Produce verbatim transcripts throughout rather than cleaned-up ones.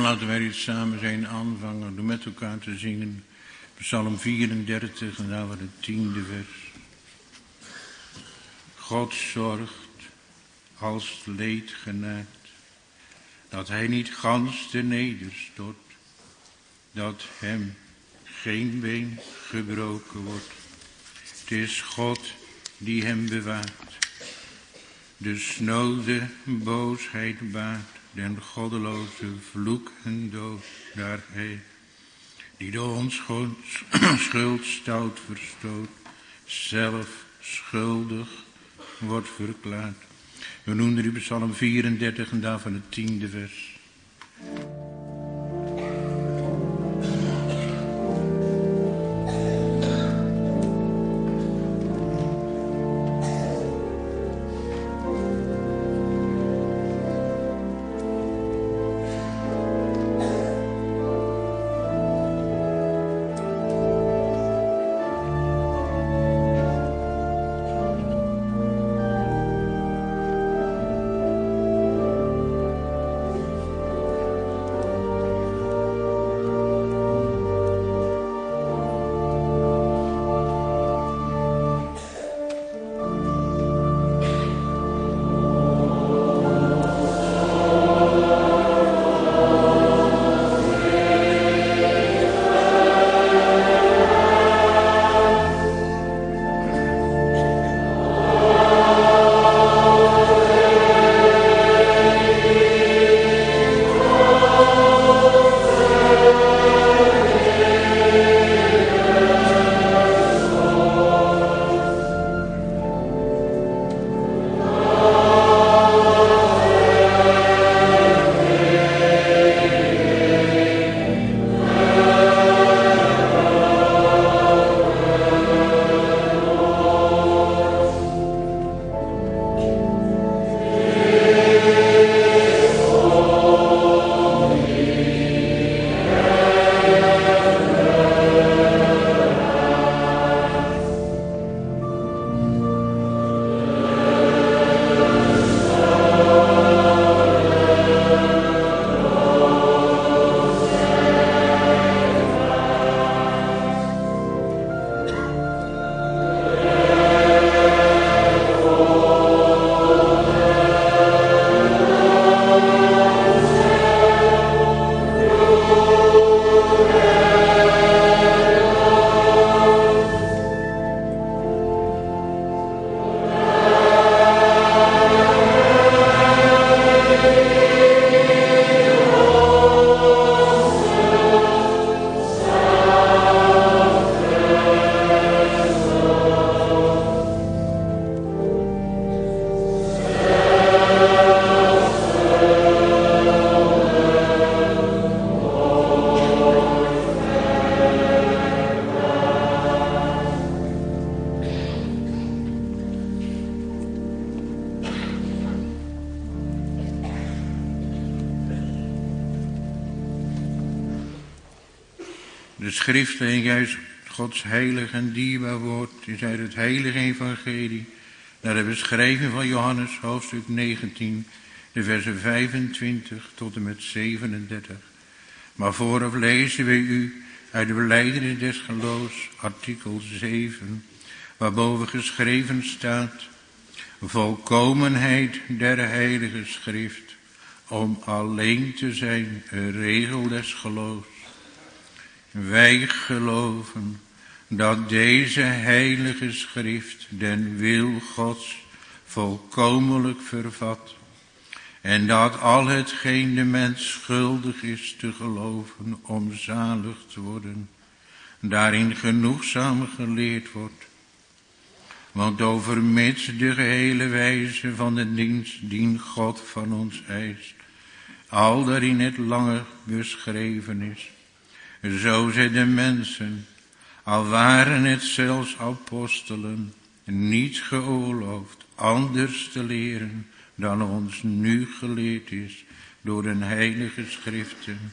laten wij dit samen zijn aanvangen door met elkaar te zingen. Psalm vierendertig en dan het tiende vers. God zorgt als leed genaakt, dat hij niet gans te nederstort, dat hem geen been gebroken wordt. Het is God die hem bewaart, de snode boosheid baart, den goddeloze vloek en dood, daar hij, die door ons schuld stout verstoot, zelf schuldig wordt verklaard. We noemen u Psalm vierendertig en daarvan het tiende vers. De schriftlezing juist Gods heilig en dierbaar woord is uit het heilige evangelie naar de beschrijving van Johannes hoofdstuk negentien, de versen vijfentwintig tot en met zevenendertig. Maar vooraf lezen wij u uit de belijdenis des geloofs, artikel zeven, waarboven geschreven staat: volkomenheid der heilige schrift, om alleen te zijn een regel des geloofs. Wij geloven dat deze heilige schrift den wil Gods volkomenlijk vervat, en dat al hetgeen de mens schuldig is te geloven om zalig te worden, daarin genoegzaam geleerd wordt. Want overmits de gehele wijze van de dienst die God van ons eist, al daarin het lange beschreven is, zo zijn de mensen, al waren het zelfs apostelen, niet geoorloofd anders te leren dan ons nu geleerd is door de heilige schriften.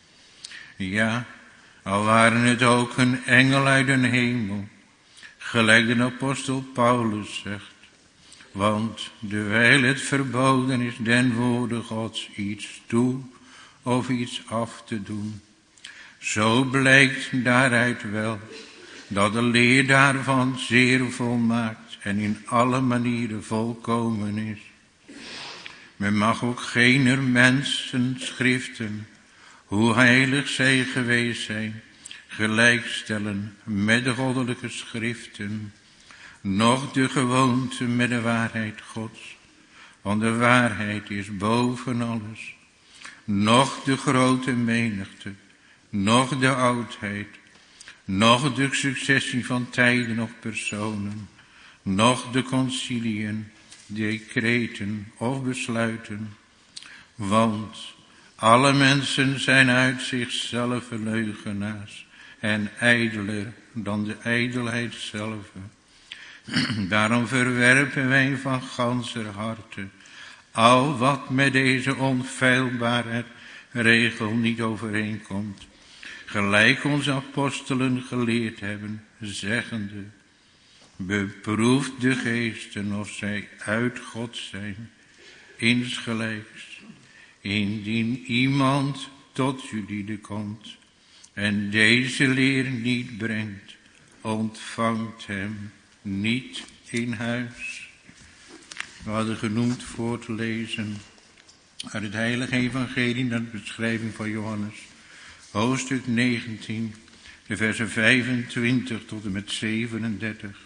Ja, al waren het ook een engel uit de hemel, gelijk de apostel Paulus zegt. Want dewijl het verboden is den woorden Gods iets toe of iets af te doen. Zo blijkt daaruit wel dat de leer daarvan zeer volmaakt en in alle manieren volkomen is. Men mag ook geen mensen schriften, hoe heilig zij geweest zijn, gelijkstellen met de goddelijke schriften, noch de gewoonte met de waarheid Gods. Want de waarheid is boven alles, noch de grote menigte, noch de oudheid, noch de successie van tijden of personen, noch de conciliën, decreten of besluiten. Want alle mensen zijn uit zichzelf leugenaars en ijdeler dan de ijdelheid zelf. Daarom verwerpen wij van ganser harte al wat met deze onfeilbare regel niet overeenkomt, gelijk onze apostelen geleerd hebben, zeggende: beproeft de geesten of zij uit God zijn, insgelijks, indien iemand tot jullie komt en deze leer niet brengt, ontvangt hem niet in huis. We hadden genoemd voor te lezen uit het heilige evangelie naar de beschrijving van Johannes, hoofdstuk negentien, de versen vijfentwintig tot en met zevenendertig.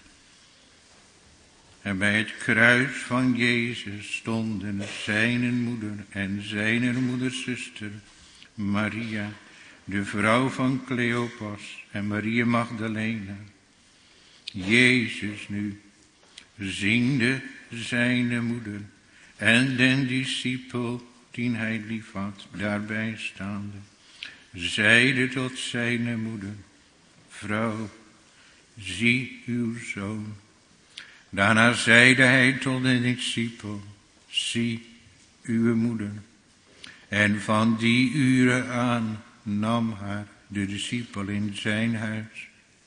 En bij het kruis van Jezus stonden zijn moeder en zijn moeders zuster Maria, de vrouw van Cleopas, en Maria Magdalena. Jezus nu, ziende zijn moeder en den discipel die hij lief had, daarbij staande, zeide tot zijn moeder: vrouw, zie uw zoon. Daarna zeide hij tot de discipel: zie uw moeder. En van die uren aan nam haar de discipel in zijn huis.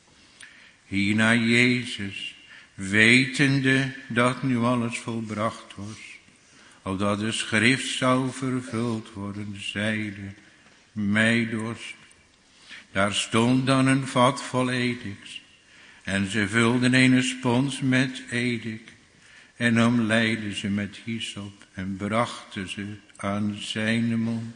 Hierna Jezus, wetende dat nu alles volbracht was, opdat de schrift zou vervuld worden, zeide: mij dorst. Daar stond dan een vat vol ediks, en ze vulden een spons met edik, en omleidden ze met hyssop, en brachten ze aan zijn mond.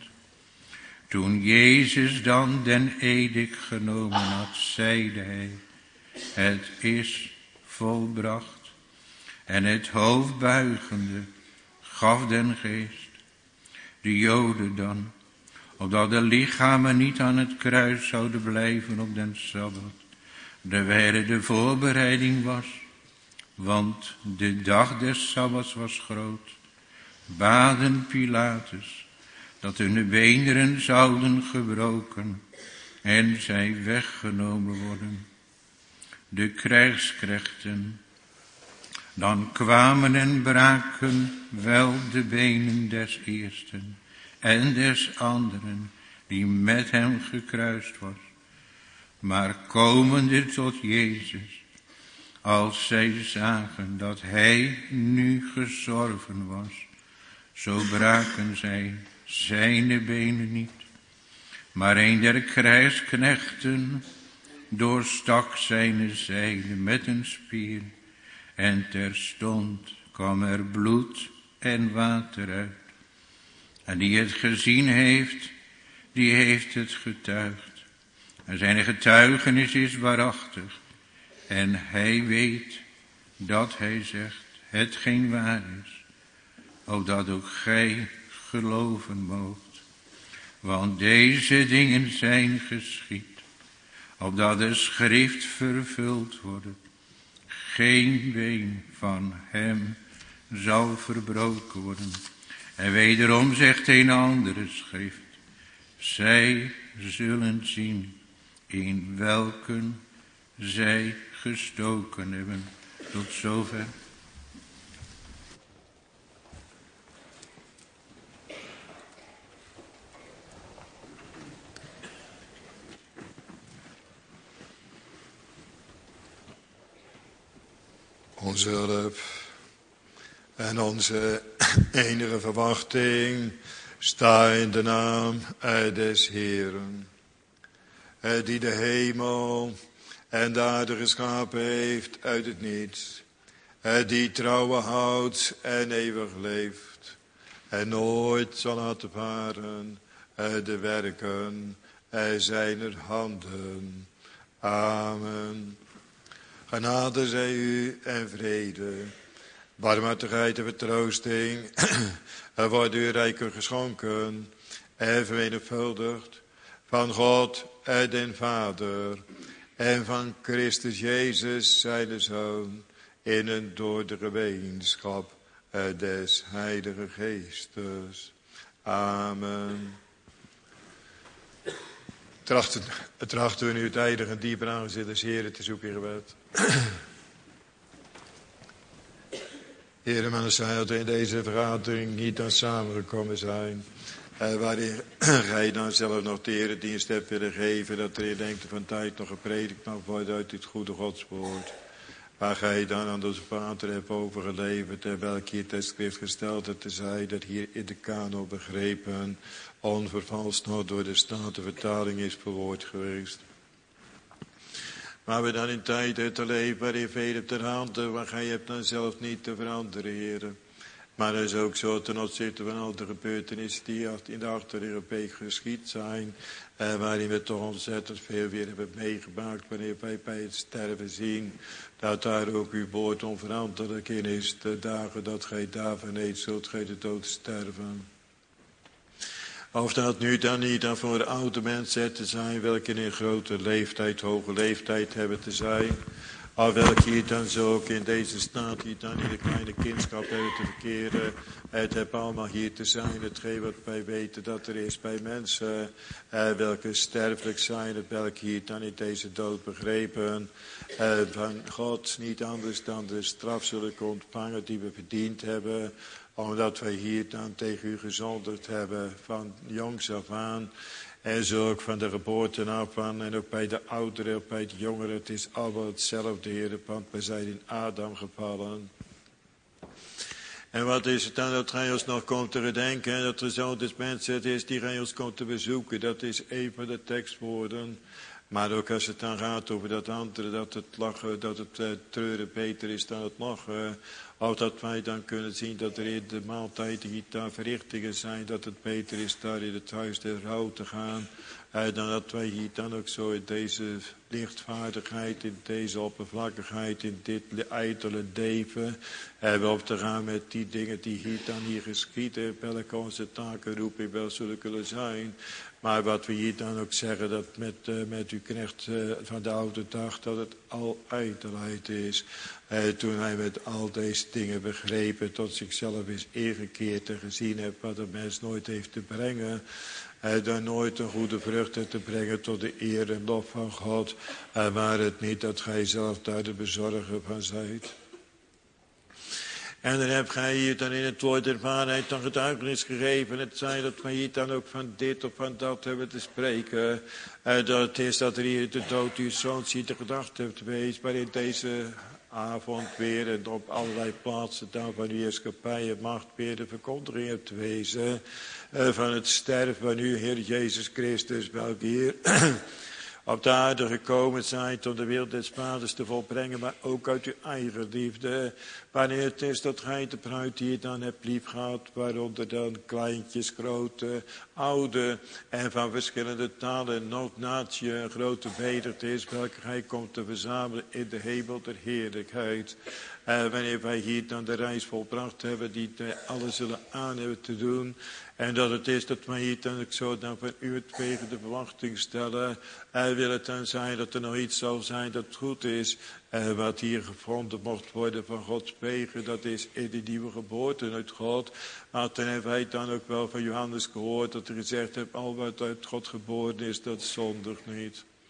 Toen Jezus dan den edik genomen had, zeide hij: het is volbracht. En het hoofd buigende gaf den geest. De Joden dan, opdat de lichamen niet aan het kruis zouden blijven op den Sabbat, terwijl de voorbereiding was, want de dag des Sabbats was groot, baden Pilatus dat hun beenderen zouden gebroken en zij weggenomen worden. De krijgsknechten dan kwamen en braken wel de benen des eersten en des anderen die met hem gekruist was. Maar komende tot Jezus, als zij zagen dat hij nu gestorven was, zo braken zij zijn benen niet. Maar een der krijgsknechten doorstak zijn zijde met een spier, en terstond kwam er bloed en water uit. En die het gezien heeft, die heeft het getuigd. En zijn getuigenis is waarachtig. En hij weet dat hij zegt hetgeen waar is, opdat ook gij geloven moogt. Want deze dingen zijn geschied, opdat de schrift vervuld wordt. Geen been van hem zal verbroken worden. En wederom zegt een andere schrift: zij zullen zien in welken zij gestoken hebben. Tot zover. Onze hulp en onze enige verwachting Sta in de naam des Heeren, die de hemel en de aarde geschapen heeft uit het niets, die trouwen houdt en eeuwig leeft, en nooit zal laten varen de werken zijner handen. Amen. Genade zij u en vrede, barmhartigheid en vertroosting wordt u rijker geschonken en vermenigvuldigd van God en den Vader en van Christus Jezus zijn Zoon, in en door de gemeenschap des Heilige Geestes. Amen. Trachten, trachten we nu het heilige en diepe aangezicht des Heren te zoeken in gebed. Heren, maar dat we in deze vergadering niet aan samengekomen zijn. Uh, waarin gij dan zelf nog de eredienst hebt willen geven, dat er in lengte van tijd nog gepredikt mag worden uit dit goede Godswoord. Waar gij dan aan onze Vader hebt overgeleverd en welke hier ter schrift gesteld hebt te zijn, dat hier in de kano begrepen, onvervalst nog door de Statenvertaling is verwoord geweest. Maar we dan in tijd te leven waarin veel op de handen, waar gij hebt dan zelf niet te veranderen, heren. Maar dat is ook zo ten opzichte van al de gebeurtenissen die in de achterliggende week geschied zijn. Eh, waarin we toch ontzettend veel weer hebben meegemaakt. Wanneer wij bij het sterven zien. Dat daar ook uw woord onveranderlijk in is. De dagen dat gij daarvan eet, zult gij de dood sterven. Of dat nu dan niet dan voor oude mensen te zijn. Welke in een grote leeftijd, hoge leeftijd hebben te zijn. Of welke hier dan zo ook in deze staat hier dan in de kleine kindschap hebben te verkeren. Het heeft allemaal hier te zijn. Hetgeen wat wij weten dat er is bij mensen. Eh, welke sterfelijk zijn. Het welke hier dan in deze dood begrepen. Eh, van God niet anders dan de straf zullen ontvangen die we verdiend hebben. Omdat wij hier dan tegen u gezonderd hebben van jongs af aan. En zo ook van de geboorte af aan. En ook bij de ouderen, ook bij de jongeren. Het is allemaal hetzelfde, Heer. Want wij zijn in Adam gevallen. En wat is het dan dat gij ons nog komt te gedenken? En dat er zo'n des mensen het is die gij ons komt te bezoeken. Dat is een van de tekstwoorden. Maar ook als het dan gaat over dat andere. Dat het lachen, dat het uh, treuren beter is dan het lachen. Of dat wij dan kunnen zien dat er in de maaltijden die daar verrichtingen zijn. Dat het beter is daar in het huis der rouw te gaan. Eh, dan dat wij hier dan ook zo in deze lichtvaardigheid, in deze oppervlakkigheid, in dit ijdele leven. Eh, op te gaan met die dingen die hier dan hier geschieden. Welke onze taken roepen wel zullen kunnen zijn. Maar wat we hier dan ook zeggen, dat met, uh, met uw knecht uh, van de oude dag, dat het al ijdelheid is. Uh, toen hij met al deze dingen begrepen, tot zichzelf is ingekeerd en gezien heeft wat een mens nooit heeft te brengen. Uh, dan nooit een goede vrucht heeft te brengen tot de eer en lof van God. Uh, maar het niet dat gij zelf daar de bezorger van zijt. En dan heb gij hier dan in het woord der waarheid dan getuigenis gegeven. Het zij dat wij hier dan ook van dit of van dat hebben te spreken. Uh, dat het is dat er hier de dood uw zoons hier de gedachte heeft geweest. Maar in deze avond weer en op allerlei plaatsen dan van uw heerschappij en macht weer de verkondiging hebt wezen. Uh, van het sterven van uw Heer Jezus Christus, welke hier op de aarde gekomen zijn om de wil des vaders te volbrengen, maar ook uit uw eigen liefde. Wanneer het is dat gij de bruid hier dan hebt lief gehad, waaronder dan kleintjes, grote, oude en van verschillende talen en nog natie een grote bedert is, welke gij komt te verzamelen in de hemel der heerlijkheid. Uh, wanneer wij hier dan de reis volbracht hebben, die alles zullen aan hebben te doen. En dat het is dat wij hier dan ook zo dan van u tegen de verwachting stellen. Uh, wil het dan zijn dat er nog iets zal zijn dat goed is. Uh, wat hier gevonden mocht worden van Gods wegen, dat is in de nieuwe geboorte uit God. Maar dan hebben wij dan ook wel van Johannes gehoord dat hij gezegd heeft, al wat uit God geboren is, dat zondigt niet.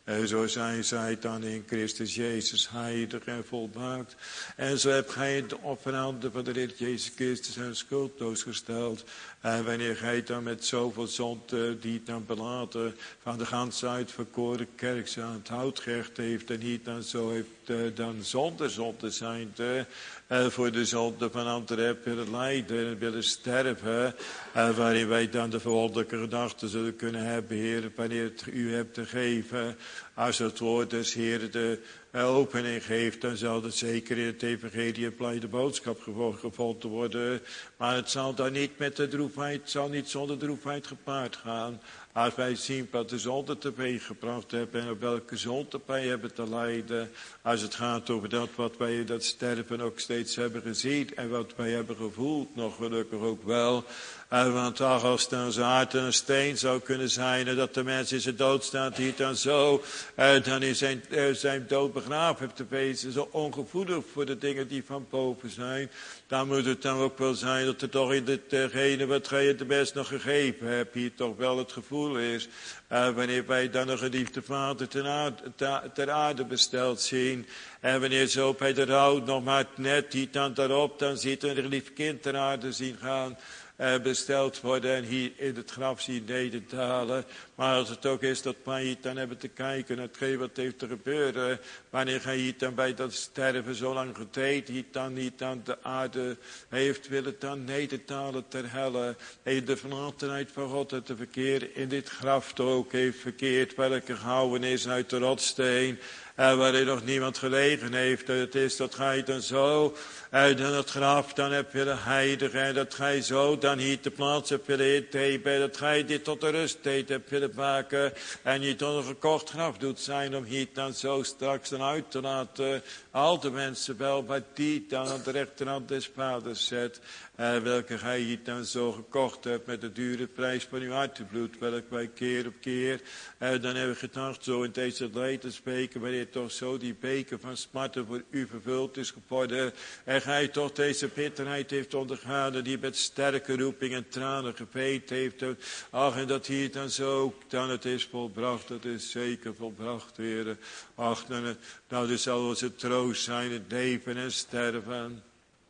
En zo zijn zij dan in Christus Jezus heilig en volmaakt. En zo hebt gij de offeranden van de Heer Jezus Christus en schuldloos gesteld. En wanneer gij dan met zoveel zonde die dan belaten van de ganse uitverkoren kerk zo aan het hout gerecht heeft en niet dan zo heeft uh, dan zonder zonde zijn te, uh, voor de zonde van anderen hebt willen lijden en willen sterven. Uh, waarin wij dan de verwonderlijke gedachten zullen kunnen hebben, Heer, wanneer het u hebt te geven. Als het woord des Heer de opening geeft, dan zal het zeker in het evangelie een blijde boodschap gevonden worden. Maar het zal dan niet met de droefheid, het zal niet zonder droefheid gepaard gaan. Als wij zien wat de zonde teweeg gebracht hebben en op welke zonde wij hebben te lijden. Als het gaat over dat wat wij dat sterven ook steeds hebben gezien en wat wij hebben gevoeld, nog gelukkig ook wel. Uh, want ach, als het een zaad en een steen zou kunnen zijn en dat de mens in zijn dood staat hier dan zo, uh, dan is zijn, uh, zijn dood begraven heeft te wezen, zo ongevoelig voor de dingen die van boven zijn. Dan moet het dan ook wel zijn dat er toch in ditgene wat gij het best nog gegeven hebt, hier toch wel het gevoel is. Uh, wanneer wij dan een geliefde vader ter aarde, ter aarde besteld zien. En wanneer zo bij de rouw nog maar net die dan daarop, dan ziet een geliefd kind ter aarde zien gaan. Uh, besteld worden en hier in het graf zien nederdalen. Maar als het ook is dat wij hier dan hebben te kijken naar hetgeen wat heeft te gebeuren. Wanneer gij hier dan bij dat sterven zo lang gedeed, hier dan niet aan de aarde heeft willen dan nederdalen ter helle. En de verlatenheid van God en te verkeer in dit graf ook heeft verkeerd. Welke gehouden is uit de rotsteen. En waarin nog niemand gelegen heeft. Het is dat gij dan zo uit het graf dan hebt willen heiligen. En dat gij zo dan hier te plaats hebt willen innemen. Dat gij dit tot de rusttijd hebt willen maken. En niet tot een gekocht graf doet zijn. Om hier dan zo straks dan uit te laten. Al de mensen wel wat die dan aan de rechterhand des vaders zet. Uh, welke gij hier dan zo gekocht hebt met de dure prijs van uw hartebloed. Welk wij keer op keer. Uh, dan hebben we gedacht zo in deze leidersbeker. Wanneer toch zo die beker van smarten voor u vervuld is geworden. En gij toch deze bitterheid heeft ondergaan. En die met sterke roeping en tranen geveend heeft. Ach, en dat hier dan zo dan het is volbracht. Het is zeker volbracht, Heer. Ach, dan, nou, dus zal onze troost zijn het leven en sterven.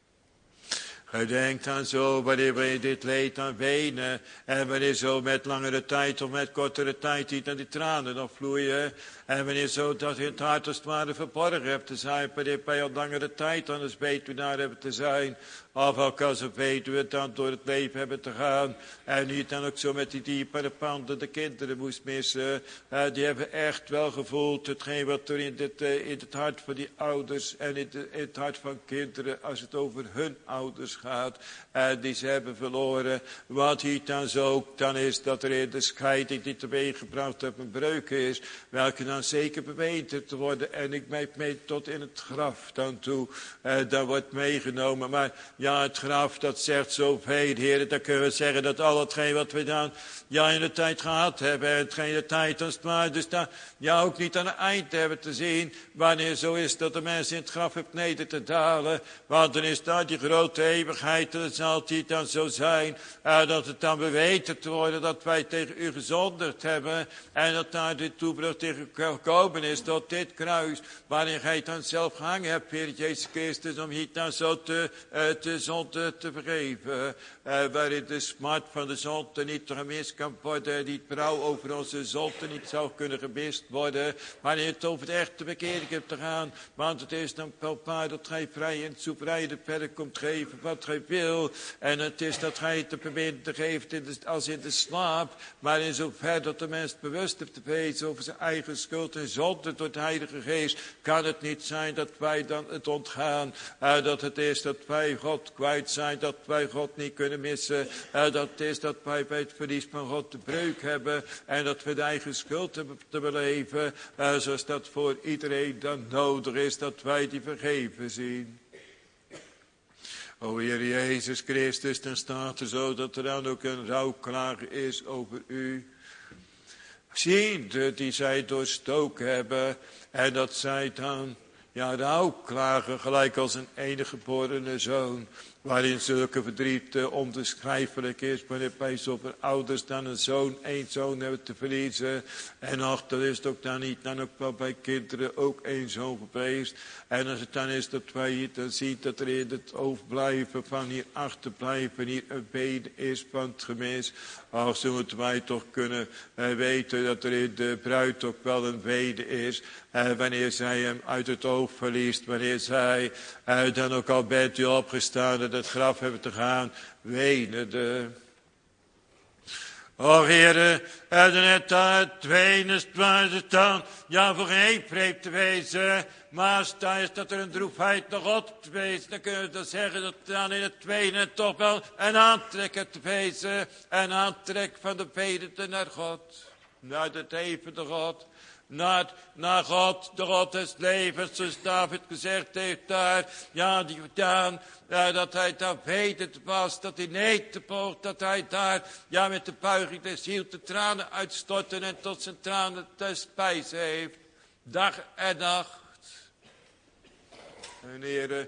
Gedenkt aan zo, wanneer wij dit leed aan wenen. En wanneer zo met langere tijd of met kortere tijd niet aan die tranen nog vloeien. En wanneer zo dat in het hart als het ware verborgen hebt te zijn. Wanneer wij al langere tijd aan het weduwnaar hebben te zijn. Of ook als een weduwe dan door het leven hebben te gaan. En niet dan ook zo met die diepere panden de kinderen moest missen. Uh, die hebben echt wel gevoeld hetgeen wat er in, dit, uh, in het hart van die ouders. En in, de, in het hart van kinderen als het over hun ouders gaat. En uh, die ze hebben verloren. Wat hier dan zo dan is dat er in de scheiding die teweeggebracht heeft een breuk is. Welke dan zeker beweend te worden. En ik meet mee tot in het graf dan toe. Uh, dat wordt meegenomen. Maar ja, het graf dat zegt zoveel, Heer. Dan kunnen we zeggen dat al hetgeen wat we dan ja in de tijd gehad hebben. En hetgeen de tijd als het maar. Dus daar ja ook niet aan het eind hebben te zien. Wanneer zo is dat de mensen in het graf heeft neder te dalen. Want dan is daar die grote eeuwigheid. En het zal het dan zo zijn. Uh, dat het dan beweten te worden dat wij tegen u gezondigd hebben. En dat daar dit toevlucht tegen gekomen is tot dit kruis. Waarin gij dan zelf gehangen hebt, Heer Jezus Christus. Om hier dan zo te, uh, te zonde te vergeven. Uh, waarin de smart van de zonde niet gemist kan worden. Die trouw over onze zonde niet zou kunnen gemist worden. Wanneer het over de echte bekering hebt te gaan. Want het is dan welpaar dat gij vrij en soeverein de perk komt geven wat gij wil. En het is dat gij het te beminden geeft in de, als in de slaap. Maar in zover dat de mens bewust heeft te wezen over zijn eigen schuld en zonde door de Heilige Geest. Kan het niet zijn dat wij dan het ontgaan. Uh, dat het is dat wij God kwijt zijn. Dat wij God niet kunnen missen. Uh, dat het is dat wij bij het verlies van God de breuk hebben. En dat we de eigen schuld hebben te beleven. Uh, zoals dat voor iedereen dan nodig is. Dat wij die vergeven zien. O Heer Jezus Christus, dan staat er zo dat er dan ook een rouwklager is over u. Ziende die zij doorstoken hebben. En dat zij dan ja, rouwklagen gelijk als een enige geborene zoon. waarin zulke verdriet uh, onbeschrijfelijk is, wanneer bij zoveel ouders dan een zoon, één zoon hebben te verliezen. En ach, dat is het ook dan niet, dan ook wel bij kinderen ook één zoon geweest. En als het dan is dat wij hier dan zien dat er in het overblijven van hier achterblijven, hier een bede is van het gemis. Ach, zo moeten wij toch kunnen uh, weten dat er in de bruid ook wel een wede is. Uh, wanneer zij hem uit het oog verliest, wanneer zij uh, dan ook al bent u opgestaan en het graf hebben te gaan, wenende. O Heere, en het het wenest waar ze staan, ja voor geen vreemd te wezen, maar sta is dat er een droefheid nog op te wezen, dan kunnen we dan zeggen dat dan in het wenen toch wel een aantrekken te wezen, een aantrek van de vederte naar God, naar de levende God. Naar, naar God, de God des levens, zoals David gezegd heeft daar. Ja, die gedaan, ja, dat hij daar wetend was, dat hij niet te boog, dat hij daar, ja, met de buiging des ziel de tranen uitstorten en tot zijn tranen te spijzen heeft. Dag en nacht. En Heere,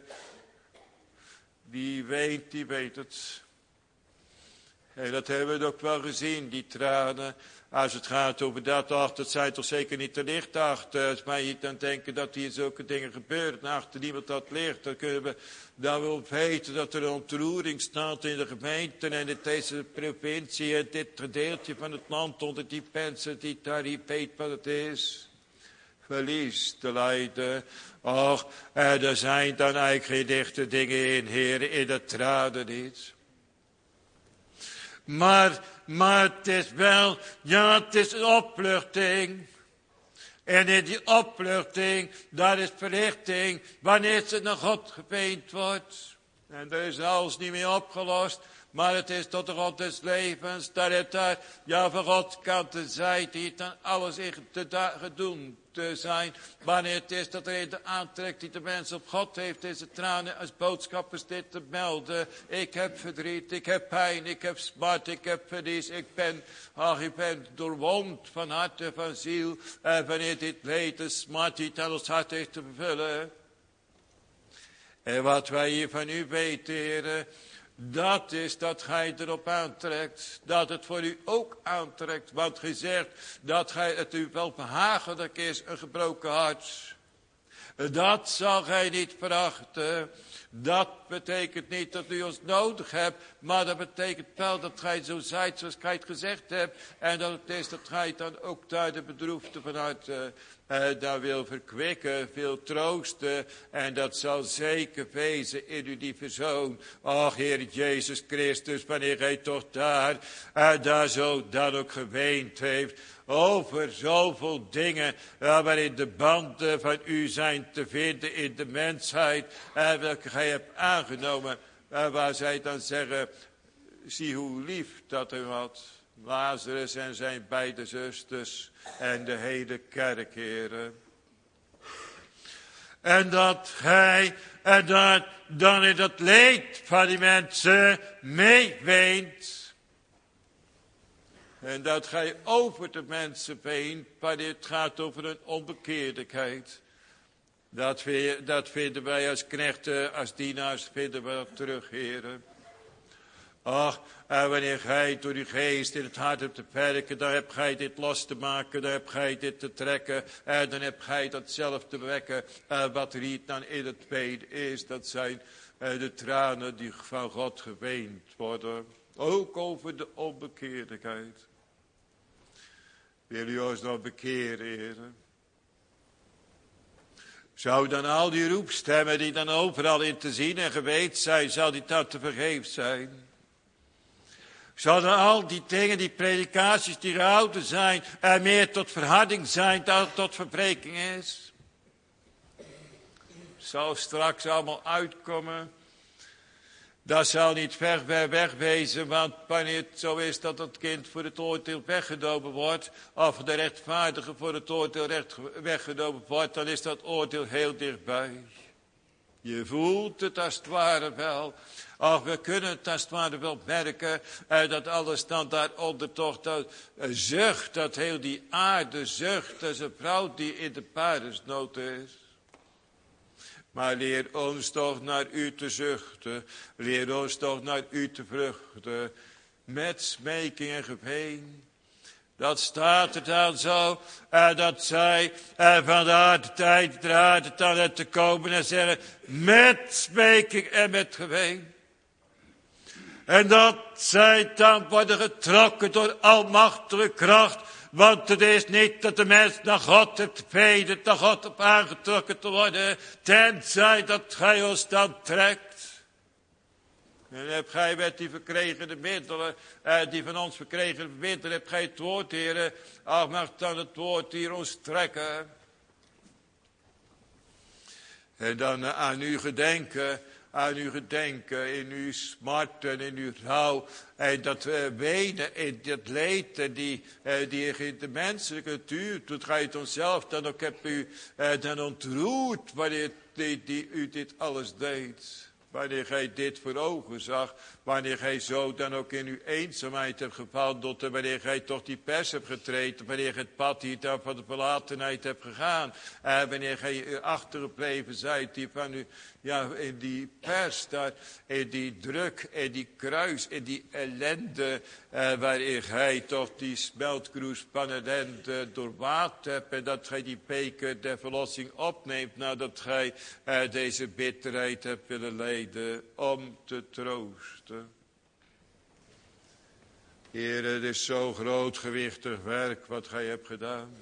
wie weet, die weet het. En dat hebben we ook wel gezien, die tranen. Als het gaat over dat, ach, dat zijn toch zeker niet te licht achter. Als wij niet aan denken dat hier zulke dingen gebeuren, en achter niemand dat ligt, dan kunnen we dan wel weten dat er een ontroering staat in de gemeente en in deze provincie en dit gedeeltje van het land onder die mensen die daar niet weet wat het is. Verlies te lijden. Och, er zijn dan eigenlijk geen dichte dingen in, Heer, in de tranen niet. Maar, maar het is wel, ja, het is een opluchting. En in die opluchting, daar is verlichting, wanneer ze naar God geweend wordt. En er is alles niet meer opgelost, maar het is tot de God des levens, dat het daar, ja, van God kan te zijn, die dan alles in te doen te zijn. Wanneer het is dat er in de aantrek die de mens op God heeft, deze tranen als boodschappers dit te melden. Ik heb verdriet, ik heb pijn, ik heb smart, ik heb verlies, ik ben, ach, ik ben doorwond van hart en van ziel. En wanneer dit leed, de smart die aan ons hart heeft te vervullen. En wat wij hier van u weten, heren, dat is dat gij erop aantrekt, dat het voor u ook aantrekt, want gij zegt dat gij, het u wel behagelijk is, een gebroken hart. Dat zal gij niet verachten. Dat betekent niet dat u ons nodig hebt, maar dat betekent wel dat gij zo zijt zoals gij het gezegd hebt. En dat het is dat gij dan ook daar de bedroefde vanuit uh, uh, daar wil verkwikken, wil troosten. En dat zal zeker wezen in uw lieve Zoon. Och, Heer Jezus Christus, wanneer gij toch daar, uh, daar zo dan ook geweend heeft. Over zoveel dingen uh, waarin de banden van u zijn te vinden in de mensheid. Uh, welke gij hebt aangenomen. Uh, waar zij dan zeggen, zie hoe lief dat u had. Lazarus en zijn beide zusters en de hele kerk, heren. En dat gij en dat dan in dat leed van die mensen meeweent. En dat gij over de mensen weent, wanneer het gaat over een onbekeerdelijkheid. Dat, we, dat vinden wij als knechten, als dienaars, vinden we dat terug, heren. Ach, en wanneer gij door uw geest in het hart hebt te werken, dan hebt gij dit los te maken, dan hebt gij dit te trekken, en dan hebt gij dat zelf te wekken. En wat er hier dan in het tweede is, dat zijn de tranen die van God geweend worden. Ook over de onbekeerdelijkheid. Wil u ons nog bekeren, heren? Zou dan al die roepstemmen die dan overal in te zien en geweten zijn, zou die dan te vergeefs zijn? Zouden al die dingen, die predikaties die gehouden zijn, er meer tot verharding zijn dan tot verbreking is? Zal straks allemaal uitkomen. Dat zal niet ver, ver weg wezen, want wanneer het zo is dat het kind voor het oordeel weggenomen wordt, of de rechtvaardige voor het oordeel recht weggenomen wordt, dan is dat oordeel heel dichtbij. Je voelt het als het ware wel. Of we kunnen het als het ware wel merken, eh, dat alles dan daaronder toch dat uh, zucht, dat heel die aarde zucht, als een vrouw die in de paardensnood is. Maar leer ons toch naar u te zuchten. Leer ons toch naar u te vluchten. Met smeking en gebeen. Dat staat er dan zo. Uh, dat zij uh, van de harde tijd draait het dan te komen en zeggen. Met smeking en met gebeen. En dat zij dan worden getrokken door almachtige kracht. Want het is niet dat de mens naar God hebt gebeden, naar God op aangetrokken te worden. Tenzij dat gij ons dan trekt. En heb gij met die verkregen middelen, eh, die van ons verkregen middelen, heb gij het woord, heren. Ach, mag dan het woord hier ons trekken. En dan uh, aan u gedenken. Aan uw gedenken, in uw smarten, in uw rouw. En dat uh, wenen, in dat leed, en die, uh, die in de menselijke natuur. Toen gij het onszelf dan ook hebt u uh, dan ontroerd, wanneer die, die u dit alles deed. Wanneer gij dit voor ogen zag, wanneer gij zo dan ook in uw eenzaamheid hebt gewandeld, en wanneer gij toch die pers hebt getreden, wanneer gij het pad hier dan van de verlatenheid hebt gegaan, en wanneer gij achtergebleven zijt, die van u, ja, in die pers daar, in die druk, in die kruis, in die ellende, eh, waarin gij toch die smeltkroes van ellende doorwaad hebt, en dat gij die beker der verlossing opneemt, nadat gij eh, deze bitterheid hebt willen lijden, om te troosten. Heer, het is zo groot gewichtig werk wat gij hebt gedaan.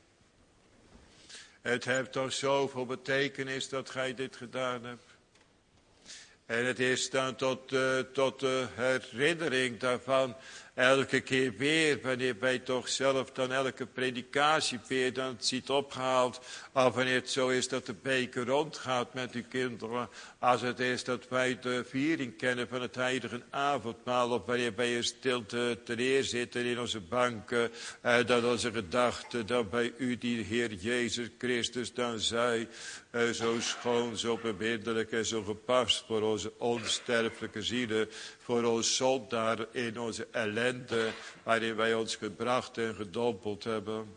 Het heeft toch zoveel betekenis dat gij dit gedaan hebt. En het is dan tot, uh, tot de herinnering daarvan elke keer weer, wanneer wij toch zelf dan elke predikatie weer dan ziet opgehaald. Of wanneer het zo is dat de beker rondgaat met uw kinderen. Als het is dat wij de viering kennen van het heilige avondmaal. Of wanneer wij in stilte te neer zitten in onze banken. Eh, dat onze gedachten dan bij u die Heer Jezus Christus dan zij. Eh, zo schoon, zo bemiddelijk en zo gepast voor onze onsterfelijke zielen. Voor ons zondaar in onze ellende waarin wij ons gebracht en gedompeld hebben.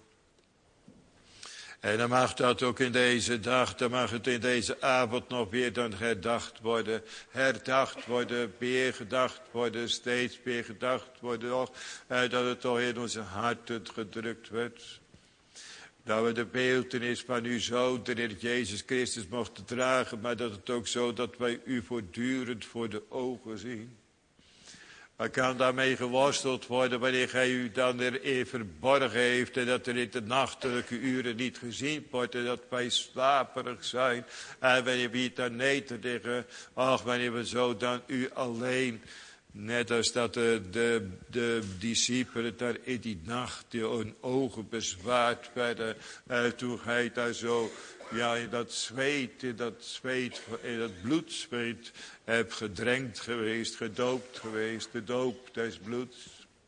En dan mag dat ook in deze dag, dan mag het in deze avond nog weer dan herdacht worden. Herdacht worden, weer gedacht worden, steeds weer gedacht worden. Nog, eh, dat het toch in onze harten gedrukt werd. Dat we de beeltenis van uw Zoon, de Heer Jezus Christus, mochten dragen. Maar dat het ook zo dat wij u voortdurend voor de ogen zien. Maar kan daarmee geworsteld worden wanneer gij u dan erin verborgen heeft. En dat er in de nachtelijke uren niet gezien wordt. En dat wij slaperig zijn. En wanneer we het dan neder liggen. Ach, wanneer we zo dan u alleen. Net als dat de, de, de discipelen daar in die nacht hun ogen bezwaard werden. En toen gij daar zo, ja, in dat zweet, in dat zweet, in dat bloedzweet hebt gedrenkt geweest, gedoopt geweest, de doop des bloeds.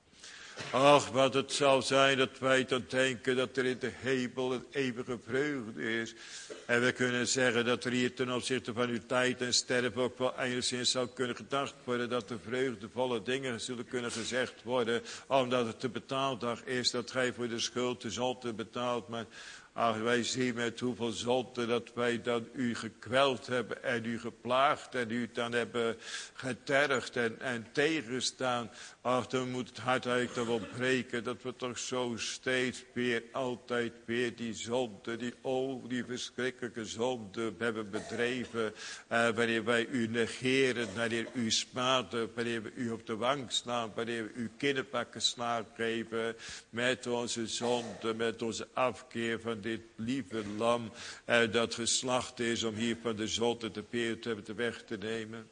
Ach, wat het zal zijn dat wij dan denken dat er in de hemel een eeuwige vreugde is. En we kunnen zeggen dat er hier ten opzichte van uw tijd en sterven ook wel enigszins zou kunnen gedacht worden. Dat er vreugdevolle dingen zullen kunnen gezegd worden. Omdat het de betaaldag is dat gij voor de schuld de zonde betaalt. Maar ach, wij zien met hoeveel zonde dat wij dan u gekweld hebben en u geplaagd en u dan hebben getergd en, en tegenstaan. Ach, dan moet het hart eigenlijk dan wel breken dat we toch zo steeds weer, altijd weer die zonde, die, oh, die verschrikkelijke zonde hebben bedreven. Uh, wanneer wij u negeren, wanneer u smaden, wanneer we u op de wang slaan, wanneer we u kinderpakken slaag geven met onze zonde, met onze afkeer van dit lieve lam uh, dat geslacht is om hier van de zonde de peer te hebben te weg te nemen.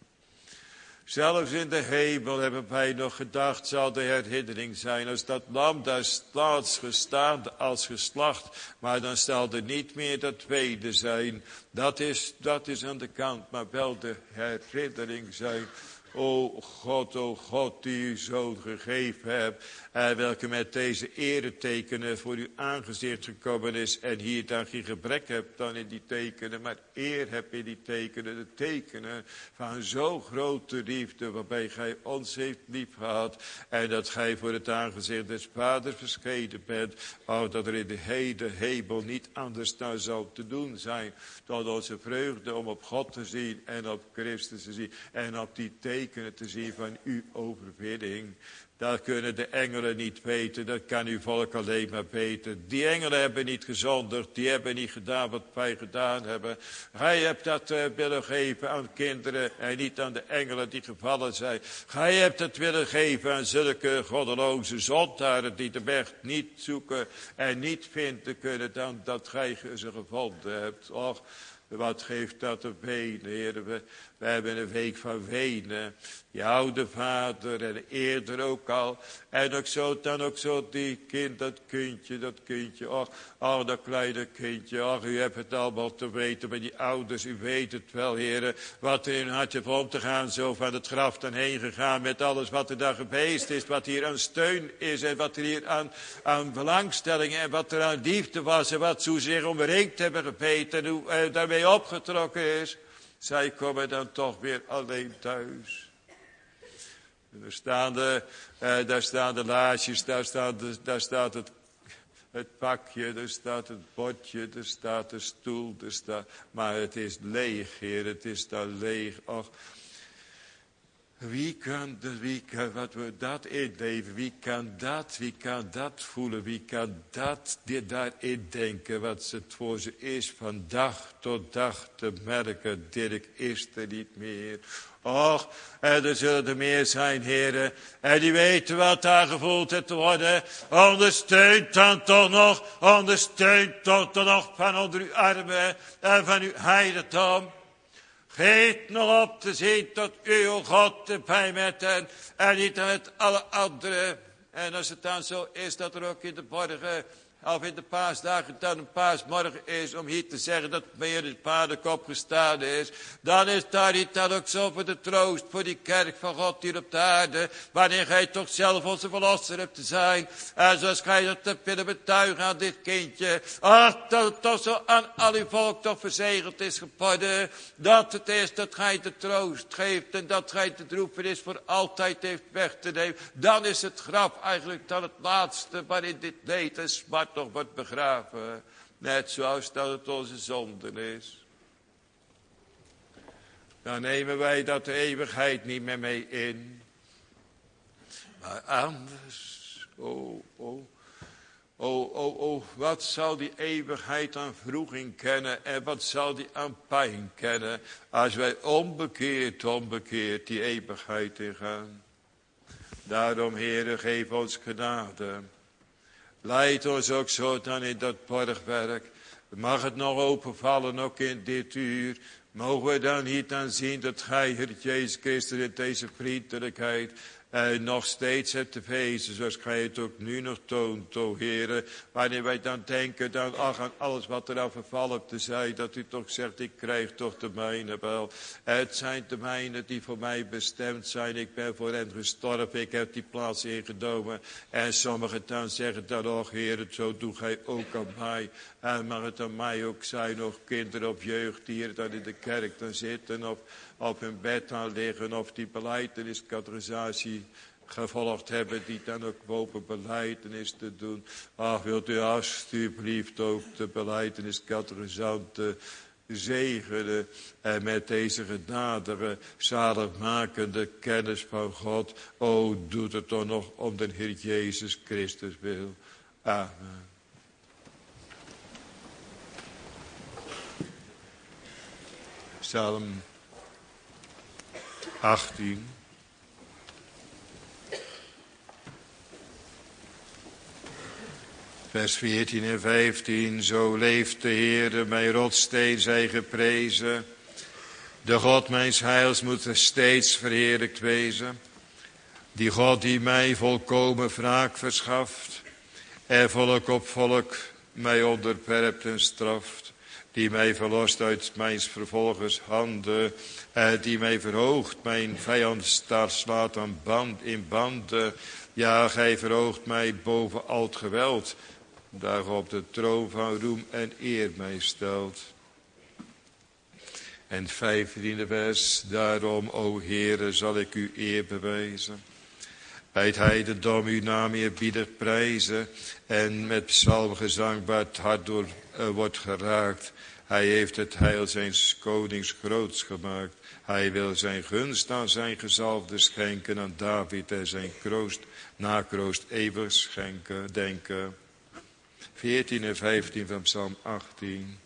Zelfs in de hemel hebben wij nog gedacht, zal de herinnering zijn, als dat lam daar staat gestaan als geslacht, maar dan zal er niet meer dat tweede zijn. Dat is, dat is aan de kant, maar wel de herinnering zijn. O God, o God, die uw zoon gegeven hebt. En welke met deze eretekenen voor uw aangezicht gekomen is. En hier dan geen gebrek hebt dan in die tekenen. Maar eer hebt in die tekenen. De tekenen van zo'n grote liefde. Waarbij gij ons heeft lief gehad. En dat gij voor het aangezicht des vaders verschenen bent. Oh, dat er in de hele hemel niet anders dan zal te doen zijn. Dan onze vreugde om op God te zien. En op Christus te zien. En op die tekenen te zien van uw overwinning. Dat kunnen de engelen niet weten, dat kan uw volk alleen maar weten. Die engelen hebben niet gezondigd, die hebben niet gedaan wat wij gedaan hebben. Gij hebt dat uh, willen geven aan kinderen en niet aan de engelen die gevallen zijn. Gij hebt het willen geven aan zulke goddeloze zondaren die de weg niet zoeken en niet vinden kunnen dan dat gij ze gevonden hebt. Och, wat geeft dat een wenen, Heer. We, we hebben een week van wenen. Je oude vader en eerder ook al. En ook zo, dan ook zo die kind, dat kindje, dat kindje. Och, oh, dat kleine kindje. Och, u hebt het allemaal te weten bij die ouders. U weet het wel, Heer. Wat er in had je om te gaan, zo van het graf dan heen gegaan. Met alles wat er daar geweest is. Wat hier aan steun is. En wat er hier aan, aan belangstelling en wat er aan liefde was. En wat ze zich omringd hebben gebeten. En hoe eh, daarmee opgetrokken is. Zij komen dan toch weer alleen thuis. En daar staan de, eh, daar staan de laarsjes, daar, staan de, daar staat het, het pakje, daar staat het bordje, daar staat de stoel, daar staat, maar het is leeg, Heer, het is daar leeg. Och, wie kan, de, wie kan wat we dat inleven, wie kan dat, wie kan dat voelen, wie kan dat dit daarin denken, wat het voor ze is van dag tot dag te merken, Dirk is er niet meer. Och, en er zullen er meer zijn, heren, en die weten wat daar gevoeld heeft te worden. Ondersteunt dan toch nog, ondersteunt toch, toch nog van onder uw armen en van uw heiligdom. Geef nog op te zien tot uw God erbij met hen en niet met alle anderen. En als het dan zo is dat er ook in de morgen of in de paasdagen dan een paasmorgen is om hier te zeggen dat meer de paardenkop gestaan is. Dan is daar niet dan ook zo voor de troost voor die kerk van God hier op de aarde. Wanneer gij toch zelf onze verlosser hebt te zijn. En zoals gij dat hebt willen betuigen aan dit kindje. Ach, dat het toch zo aan al uw volk toch verzegeld is geworden. Dat het is dat gij de troost geeft en dat gij de droefenis voor altijd heeft weg te nemen. Dan is het graf eigenlijk dan het laatste waarin dit leed en smart nog wordt begraven. Net zoals dat het onze zonden is. Dan nemen wij dat de eeuwigheid niet meer mee in. Maar anders. Oh, oh. Oh, oh, oh. Wat zal die eeuwigheid aan wroeging kennen. En wat zal die aan pijn kennen. Als wij onbekeerd, onbekeerd die eeuwigheid ingaan. Daarom, Heere, geef ons genade. Leid ons ook zo dan in dat borgwerk. Mag het nog openvallen, ook in dit uur. Mogen we dan niet aan zien dat gij, Heer Jezus Christus, in deze vriendelijkheid en nog steeds hebt te wezen, zoals gij het ook nu nog toont, o Heere. Wanneer wij dan denken dan, ach, aan alles wat er aan vervallen te zijn, dat u toch zegt, ik krijg toch de mijne wel. Het zijn de mijne die voor mij bestemd zijn. Ik ben voor hen gestorven, ik heb die plaats ingenomen. En sommigen dan zeggen dan, och Heere, zo doe gij ook aan mij. En mag het aan mij ook zijn, nog kinderen of jeugd die hier dan in de kerk dan zitten, of op hun bed aan liggen, of die belijdenis, catechisatie gevolgd hebben, die dan ook boven belijdenis te doen. Ach, wilt u alstublieft ook de belijdenis, catechisanten zegenen en met deze genadige, zaligmakende kennis van God. O, doet het toch nog om de Heer Jezus Christus wil. Amen. Psalm achttien. Vers veertien en vijftien. Zo leeft de Heere, mijn rotssteen zij geprezen. De God mijns heils moet er steeds verheerlijkt wezen. Die God die mij volkomen wraak verschaft. En volk op volk mij onderwerpt en straft. die mij verlost uit mijn vervolgers handen, eh, die mij verhoogt, mijn vijand daar slaat aan band, in banden. Ja, gij verhoogt mij boven al het geweld, daar op de troon van roem en eer mij stelt. En het vijftiende vers, daarom, o Heere, zal ik u eer bewijzen. Bij het heidendom uw naam eerbiedig prijzen en met psalmgezang waar het hart door uh, wordt geraakt. Hij heeft het heil zijns konings groots gemaakt. Hij wil zijn gunst aan zijn gezalfde schenken, aan David en zijn kroost, nakroost eeuwig schenken, denken. veertien en vijftien van psalm achttien.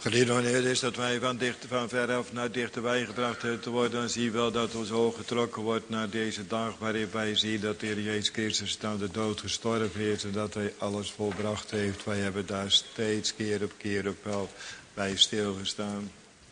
Geliefde, wanneer het is dat wij van, dichter, van veraf naar dichterbij gebracht hebben te worden, dan zie je wel dat ons oog getrokken wordt naar deze dag waarin wij zien dat de Heer Jezus Christus aan de dood gestorven is en dat Hij alles volbracht heeft. Wij hebben daar steeds keer op keer ook wel bij stilgestaan.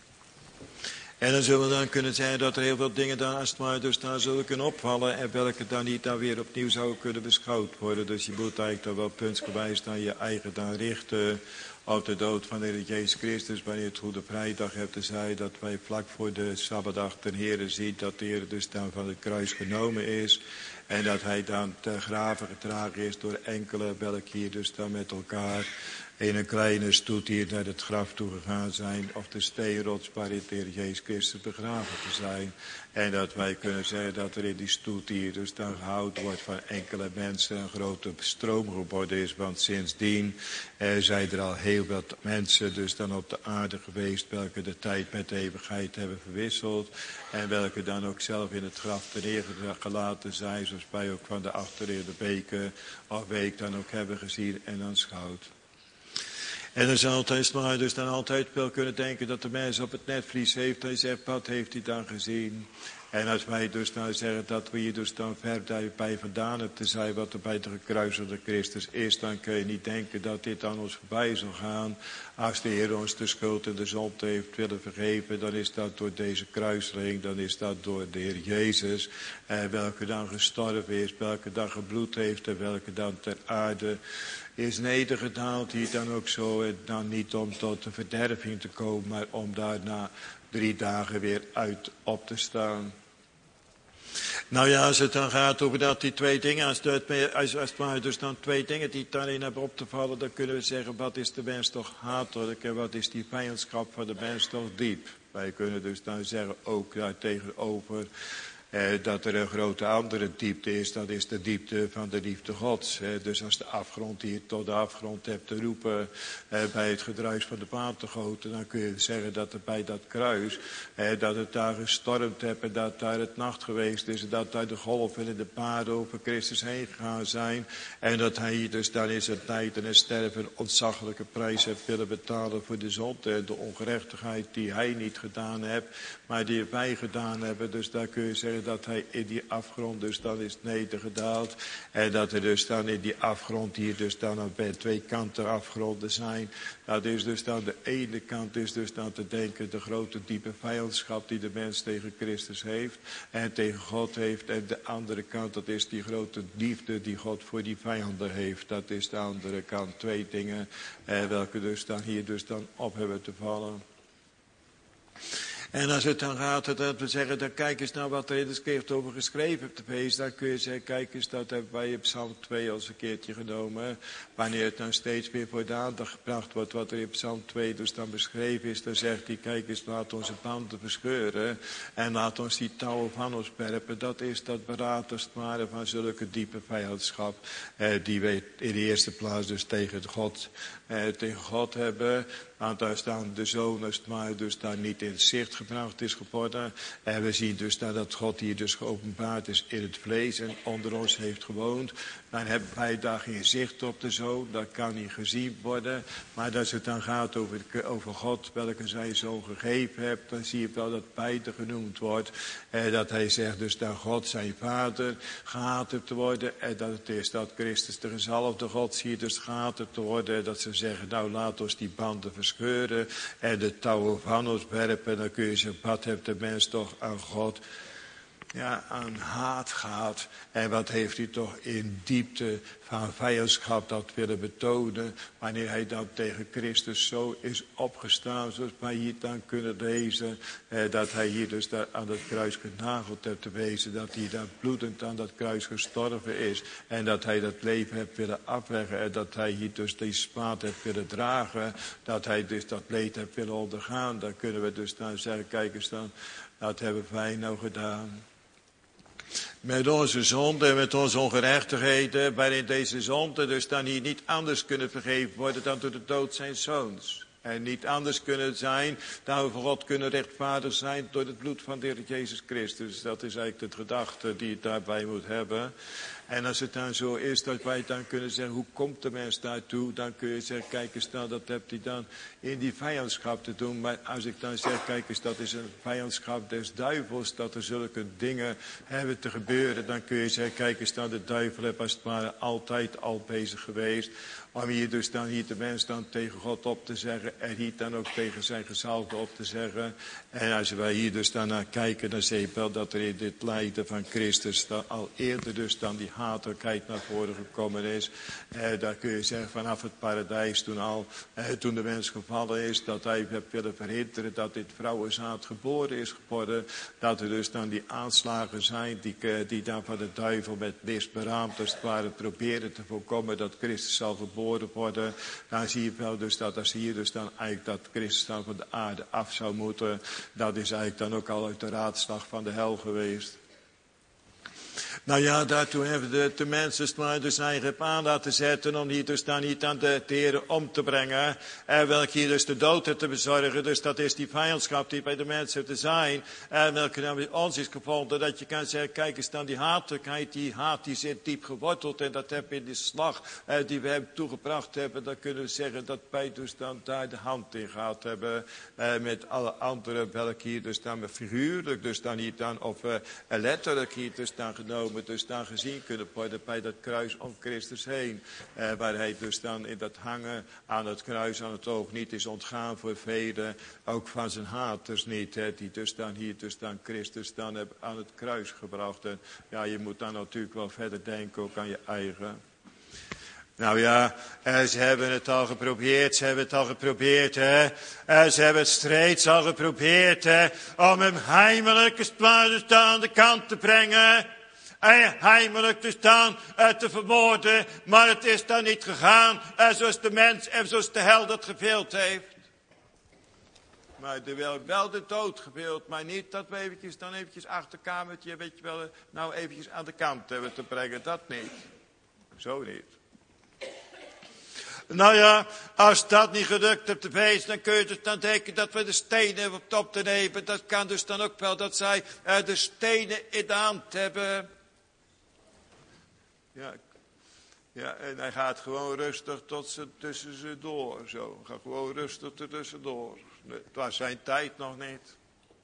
En dan zullen we dan kunnen zeggen dat er heel veel dingen dan als het maar dus daar zullen kunnen opvallen en welke dan niet dan weer opnieuw zouden kunnen beschouwd worden. Dus je moet eigenlijk dan wel puntsgewijs dan je eigen dan richten op de dood van de Heer Jezus Christus. Wanneer je het Goede Vrijdag hebt, te zeggen dat wij vlak voor de Sabbatdag ten Heere ziet dat de Heer dus dan van het kruis genomen is. En dat Hij dan ter grave gedragen is door enkele, welke hier dus dan met elkaar in een kleine stoet hier naar het graf toe gegaan zijn, of de steenrots waarin de Heer Jezus Christus begraven te zijn. En dat wij kunnen zeggen dat er in die stoet hier dus dan gehouden wordt van enkele mensen een grote stroom geworden is. Want sindsdien eh, zijn er al heel wat mensen dus dan op de aarde geweest, welke de tijd met de eeuwigheid hebben verwisseld. En welke dan ook zelf in het graf ter neergelaten zijn, zoals wij ook van de achterin de weken of week dan ook hebben gezien en aanschouwd. En dan zal het maar dus dan altijd wel kunnen denken dat de mens op het netvlies heeft. Hij zegt, wat heeft hij dan gezien? En als wij dus nou zeggen dat we hier dus dan ver bij vandaan hebben te zijn wat er bij de gekruisigde Christus is, dan kun je niet denken dat dit aan ons voorbij zal gaan. Als de Heer ons de schuld en de zonde heeft willen vergeven, dan is dat door deze kruisiging, dan is dat door de Heer Jezus, eh, welke dan gestorven is, welke dan gebloed heeft en welke dan ter aarde is nedergedaald, hier dan ook zo, en dan niet om tot de verderving te komen, maar om daarna drie dagen weer uit op te staan. Nou ja, als het dan gaat over dat die twee dingen, als het, als, als het dus dan twee dingen die daarin hebben op te vallen, dan kunnen we zeggen, wat is de mens toch hatelijk en wat is die vijandschap van de mens toch diep. Wij kunnen dus dan zeggen, ook daar tegenover, Eh, dat er een grote andere diepte is, dat is de diepte van de liefde Gods. Eh, dus als de afgrond hier tot de afgrond hebt te roepen eh, bij het gedruis van de watergoten, dan kun je zeggen dat er bij dat kruis, eh, dat het daar gestormd hebt en dat daar het nacht geweest is en dat daar de golven en de paarden over Christus heen gegaan zijn. En dat hij hier dus dan in zijn lijden en sterven een ontzaglijke prijs heeft willen betalen voor de zonde en de ongerechtigheid die hij niet gedaan heeft, maar die wij gedaan hebben. Dus daar kun je zeggen dat hij in die afgrond dus dan is nedergedaald. En dat er dus dan in die afgrond hier dus dan bij twee kanten afgronden zijn. Dat is dus dan de ene kant is dus dan te denken de grote diepe vijandschap die de mens tegen Christus heeft. En tegen God heeft. En de andere kant dat is die grote liefde die God voor die vijanden heeft. Dat is de andere kant. Twee dingen eh, welke dus dan hier dus dan op hebben te vallen. En als het dan gaat, dat we zeggen, dan kijk eens naar wat er in de schrift over geschreven hebt te wezen. Dan kun je zeggen, kijk eens, dat hebben wij in Psalm twee al eens een keertje genomen. Wanneer het dan steeds weer voor de aandacht gebracht wordt, wat er in Psalm twee dus dan beschreven is, dan zegt hij, kijk eens, laat onze banden verscheuren. En laat ons die touwen van ons werpen. Dat is dat beraad als het ware van zulke diepe vijandschap. Eh, die wij in de eerste plaats dus tegen God, eh, tegen God hebben. Want daar staan de zoon als het ware dus daar niet in het zicht gebracht is geworden. En we zien dus dat God hier dus geopenbaard is in het vlees en onder ons heeft gewoond. Dan hebben wij daar geen zicht op de zoon, dat kan niet gezien worden. Maar als het dan gaat over, over God, welke zijn zoon gegeven hebt, dan zie je wel dat beide genoemd wordt. En dat hij zegt dus dat God zijn vader gehaat heeft te worden. En dat het is dat Christus de gezalfde God zie je dus gehaat heeft te worden. En dat ze zeggen, nou laat ons die banden verscheuren en de touwen van ons werpen. En dan kun je zeggen, wat heeft de mens toch aan God, ja, aan haat gehad. En wat heeft hij toch in diepte van vijandschap dat willen betonen. Wanneer hij dan tegen Christus zo is opgestaan. Zoals wij hier dan kunnen lezen. Eh, dat hij hier dus daar aan het kruis genageld heeft te wezen. Dat hij daar bloedend aan dat kruis gestorven is. En dat hij dat leven heeft willen afleggen. En dat hij hier dus die spaat heeft willen dragen. Dat hij dus dat leed heeft willen ondergaan. Dan kunnen we dus dan zeggen, kijk eens dan. Dat hebben wij nou gedaan. Met onze zonde en met onze ongerechtigheden, waarin deze zonde dus dan hier niet anders kunnen vergeven worden dan door de dood zijn zoons. En niet anders kunnen zijn dan we voor God kunnen rechtvaardig zijn door het bloed van de Heer Jezus Christus. Dat is eigenlijk de gedachte die je daarbij moet hebben. En als het dan zo is dat wij dan kunnen zeggen, hoe komt de mens daartoe? Dan kun je zeggen, kijk eens, nou, dat hebt hij dan in die vijandschap te doen. Maar als ik dan zeg, kijk eens, dat is een vijandschap des duivels, dat er zulke dingen hebben te gebeuren. Dan kun je zeggen, kijk eens, nou, de duivel heeft als het ware altijd al bezig geweest. Om hier dus dan hier de mens dan tegen God op te zeggen. En hier dan ook tegen zijn gezalfde op te zeggen. En als wij hier dus dan naar kijken, dan zie je wel dat er in dit lijden van Christus dan al eerder dus dan die hatelijkheid naar voren gekomen is. Eh, daar kun je zeggen vanaf het paradijs toen al, eh, toen de mens gevallen is, dat hij heeft willen verhinderen dat dit vrouwenzaad geboren is geworden. Dat er dus dan die aanslagen zijn die, die dan van de duivel met list beraamd als het ware proberen te voorkomen dat Christus zal geboren worden. Dan zie je wel dus dat als hier dus dan eigenlijk dat Christus dan van de aarde af zou moeten. Dat is eigenlijk dan ook al uit de raadslag van de hel geweest. Nou ja, daartoe hebben de, de mensen maar dus eigen aan laten zetten om hier dus dan niet aan de Heer om te brengen. En welke hier dus de dood heeft te bezorgen. Dus dat is die vijandschap die bij de mensen te zijn. En welke dan bij ons is gevonden. Dat je kan zeggen, kijk eens dan die hatelijkheid. Die haat die zit diep geworteld. En dat heb in die slag eh, die we hebben toegebracht hebben. Dan kunnen we zeggen dat wij dus dan daar de hand in gehad hebben. Eh, met alle anderen welke hier dus dan figuurlijk dus dan hier dan. Of eh, letterlijk hier dus dan genomen. Dus dan gezien kunnen worden bij dat kruis om Christus heen. Eh, waar hij dus dan in dat hangen aan het kruis aan het oog niet is ontgaan voor velen. Ook van zijn haters niet. Hè, die dus dan hier dus dan Christus dan hebben aan het kruis gebracht. En ja, je moet dan natuurlijk wel verder denken ook aan je eigen. Nou ja, eh, ze hebben het al geprobeerd, ze hebben het al geprobeerd, hè. Eh, ze hebben het steeds al geprobeerd, hè. Om hem heimelijk eens aan de kant te brengen. En heimelijk dus dan uh, te vermoorden. Maar het is dan niet gegaan uh, zoals de mens en zoals de hel dat gewild heeft. Maar er werd wel de dood gewild. Maar niet dat we eventjes dan eventjes achterkamertje, weet je wel, nou eventjes aan de kant hebben te brengen. Dat niet. Zo niet. Nou ja, als dat niet gelukt hebt te wezen, dan kun je dus dan denken dat we de stenen op top te nemen. Dat kan dus dan ook wel dat zij uh, de stenen in de hand hebben. Ja, ja, en hij gaat gewoon rustig tot ze, tussen ze door. Zo, gaat gewoon rustig tussendoor. Het was zijn tijd nog niet.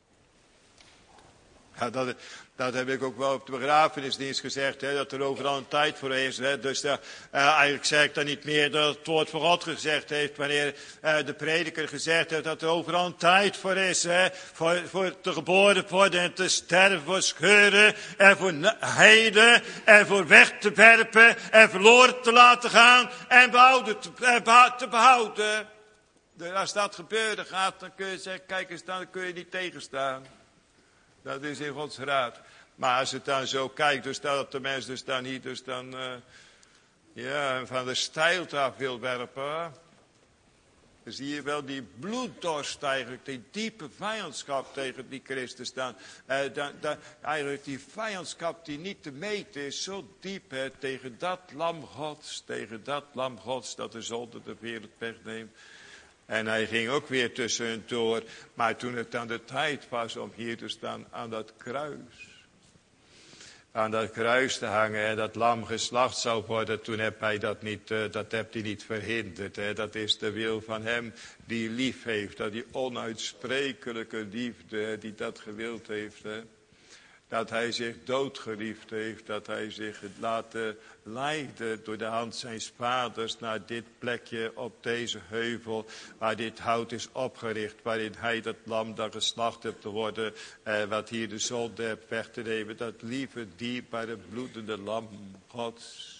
Ja, dat, dat heb ik ook wel op de begrafenisdienst gezegd, hè, dat er overal een tijd voor is. Hè. Dus uh, eigenlijk zeg ik dan niet meer dat het woord van God gezegd heeft, wanneer uh, de prediker gezegd heeft dat er overal een tijd voor is. Hè, voor, voor te geboren worden en te sterven, voor scheuren en voor heilen en voor weg te werpen en verloren te laten gaan en behouden te, uh, beha- te behouden. Dus als dat gebeuren gaat, dan kun je zeggen, kijk eens, dan kun je niet tegenstaan. Dat is in Gods raad. Maar als het dan zo kijkt, dus dat de mens dus dan niet dus dan, uh, ja, van de steilte af wil werpen. Dan zie je wel die bloeddorst eigenlijk, die diepe vijandschap tegen die Christus dan. Uh, dan, dan eigenlijk die vijandschap die niet te meten is, zo diep hè, tegen dat lam Gods, tegen dat lam Gods dat de zonde de wereld wegneemt. En hij ging ook weer tussen hen door. Maar toen het dan de tijd was om hier te staan aan dat kruis. Aan dat kruis te hangen en dat lam geslacht zou worden. Toen heb hij dat niet, uh, dat hebt hij niet verhinderd. Hè. Dat is de wil van hem die lief heeft. Dat die onuitsprekelijke liefde die dat gewild heeft. Hè. Dat hij zich doodgeliefd heeft. Dat hij zich laten leiden door de hand zijns vaders naar dit plekje op deze heuvel. Waar dit hout is opgericht. Waarin hij dat lam dan geslacht heeft te worden. Eh, wat hier de zonde heeft weg te nemen. Dat lieve, dierbare, bloedende lam Gods.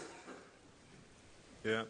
Ja.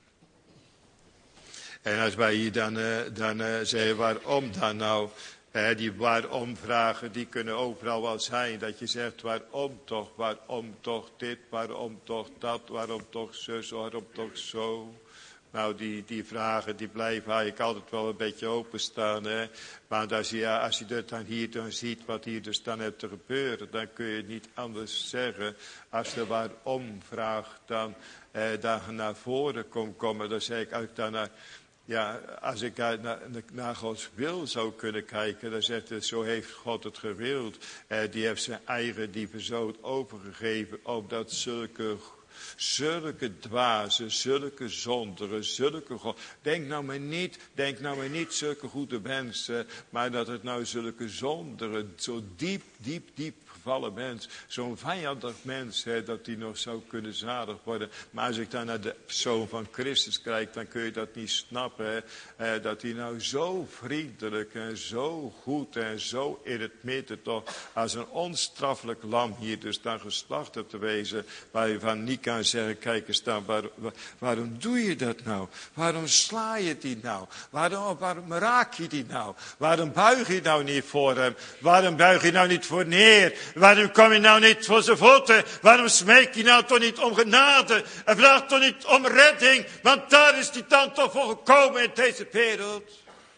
En als wij hier dan, uh, dan uh, zeggen waarom dan nou... He, die waarom-vragen, die kunnen overal wel zijn. Dat je zegt, waarom toch, waarom toch dit, waarom toch dat, waarom toch zus, waarom toch zo. Nou, die, die vragen, die blijven eigenlijk altijd wel een beetje openstaan. Hè. Maar als je, als je dat dan hier dan ziet, wat hier dus dan heeft te gebeuren, dan kun je niet anders zeggen. Als de waarom-vraag dan, eh, dan naar voren komt komen, dan zeg ik ook dan naar... Ja, als ik naar, naar Gods wil zou kunnen kijken, dan zegt het, zo heeft God het gewild. Eh, die heeft zijn eigen lieve zoon overgegeven, opdat zulke, zulke dwazen, zulke zonderen, zulke God. Denk nou maar niet, denk nou maar niet zulke goede mensen, maar dat het nou zulke zonderen, zo diep, diep, diep gevallen mens, zo'n vijandig mens, hè, dat die nog zou kunnen zalig worden. Maar als ik dan naar de persoon van Christus kijk, dan kun je dat niet snappen. Hè, hè, dat hij nou zo vriendelijk en zo goed en zo in het midden toch, als een onstraffelijk lam hier dus dan geslacht te wezen, waar je van niet kan zeggen, kijk eens dan, waar, waar, waarom doe je dat nou? Waarom sla je die nou? Waarom, waarom raak je die nou? Waarom buig je nou niet voor hem? Waarom buig je nou niet voor neer? Waarom kom je nou niet voor zijn voeten? Waarom smeek je nou toch niet om genade? En vraag toch niet om redding? Want daar is die dan toch voor gekomen in deze wereld.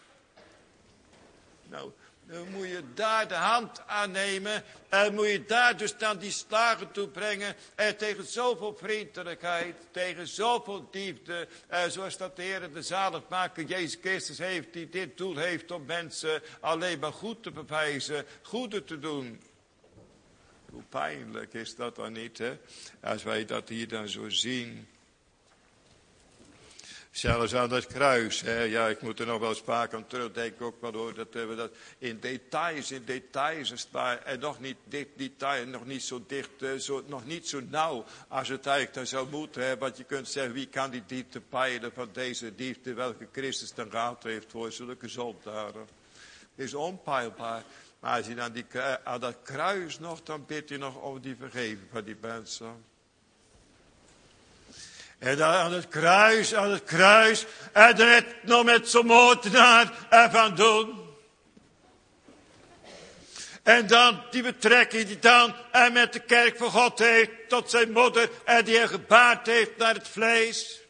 Nou, dan moet je daar de hand aannemen. En moet je daar dus dan die slagen toe brengen. En tegen zoveel vriendelijkheid. Tegen zoveel liefde. En zoals dat de Heer de zaligmaker Jezus Christus heeft. Die dit doel heeft om mensen alleen maar goed te bewijzen. Goede te doen. Hoe pijnlijk is dat dan niet, hè? Als wij dat hier dan zo zien. Zelfs aan het kruis, hè? Ja, ik moet er nog wel sprake aan terugdenken ook wel hoor. Dat we dat in details, in details is maar, en nog niet dicht detail, nog niet zo dicht, zo, nog niet zo nauw als het eigenlijk dan zou moeten. Hè? Want je kunt zeggen, wie kan die diepte peilen van deze diepte, welke Christus dan gehad heeft voor zulke zondaren. Is onpeilbaar. Maar als je dan die, aan dat kruis nog, dan bidt je nog om die vergeving van die mensen. En dan aan het kruis, aan het kruis, en dan het nog met zo'n moordenaar ervan doen. En dan die betrekking die dan en met de kerk van God heeft tot zijn moeder en die hij gebaard heeft naar het vlees.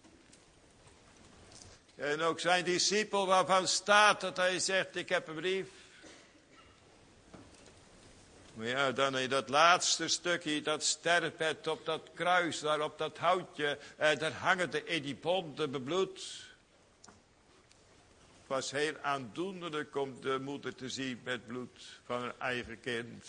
En ook zijn discipel waarvan staat dat hij zegt, ik heb een brief. Maar ja, dan in dat laatste stukje, dat sterfbed op dat kruis, daar op dat houtje, eh, daar hangen de in die bonden bebloed. Het was heel aandoenlijk om de moeder te zien met bloed van haar eigen kind.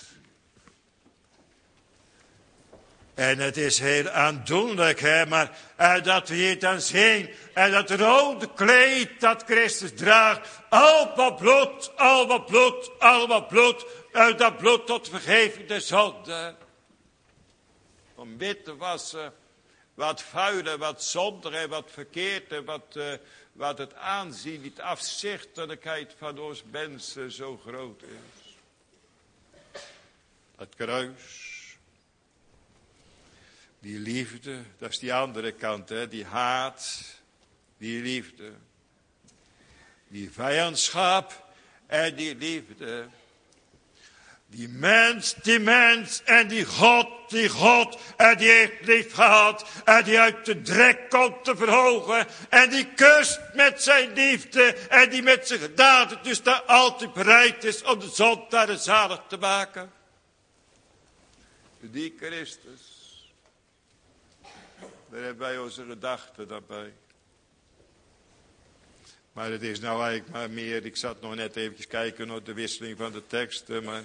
En het is heel aandoenlijk, hè, maar eh, dat we hier dan zien, en dat rode kleed dat Christus draagt, al wat bloed, al wat bloed, al wat bloed, uit dat bloed tot vergeving der zonde. Om wit te wassen, wat vuil en wat zonde en wat verkeerd en wat, uh, wat het aanzien, die afzichtelijkheid van ons mensen zo groot is. Het kruis. Die liefde, dat is die andere kant, hè? Die haat, die liefde. Die vijandschap en die liefde. Die mens, die mens en die God, die God. En die heeft lief gehad. En die uit de drek komt te verhogen. En die kust met zijn liefde. En die met zijn daden dus daar altijd bereid is om de zondaren zalig te maken. Die Christus. Daar hebben wij onze gedachten daarbij. Maar het is nou eigenlijk maar meer, ik zat nog net even kijken naar de wisseling van de teksten, maar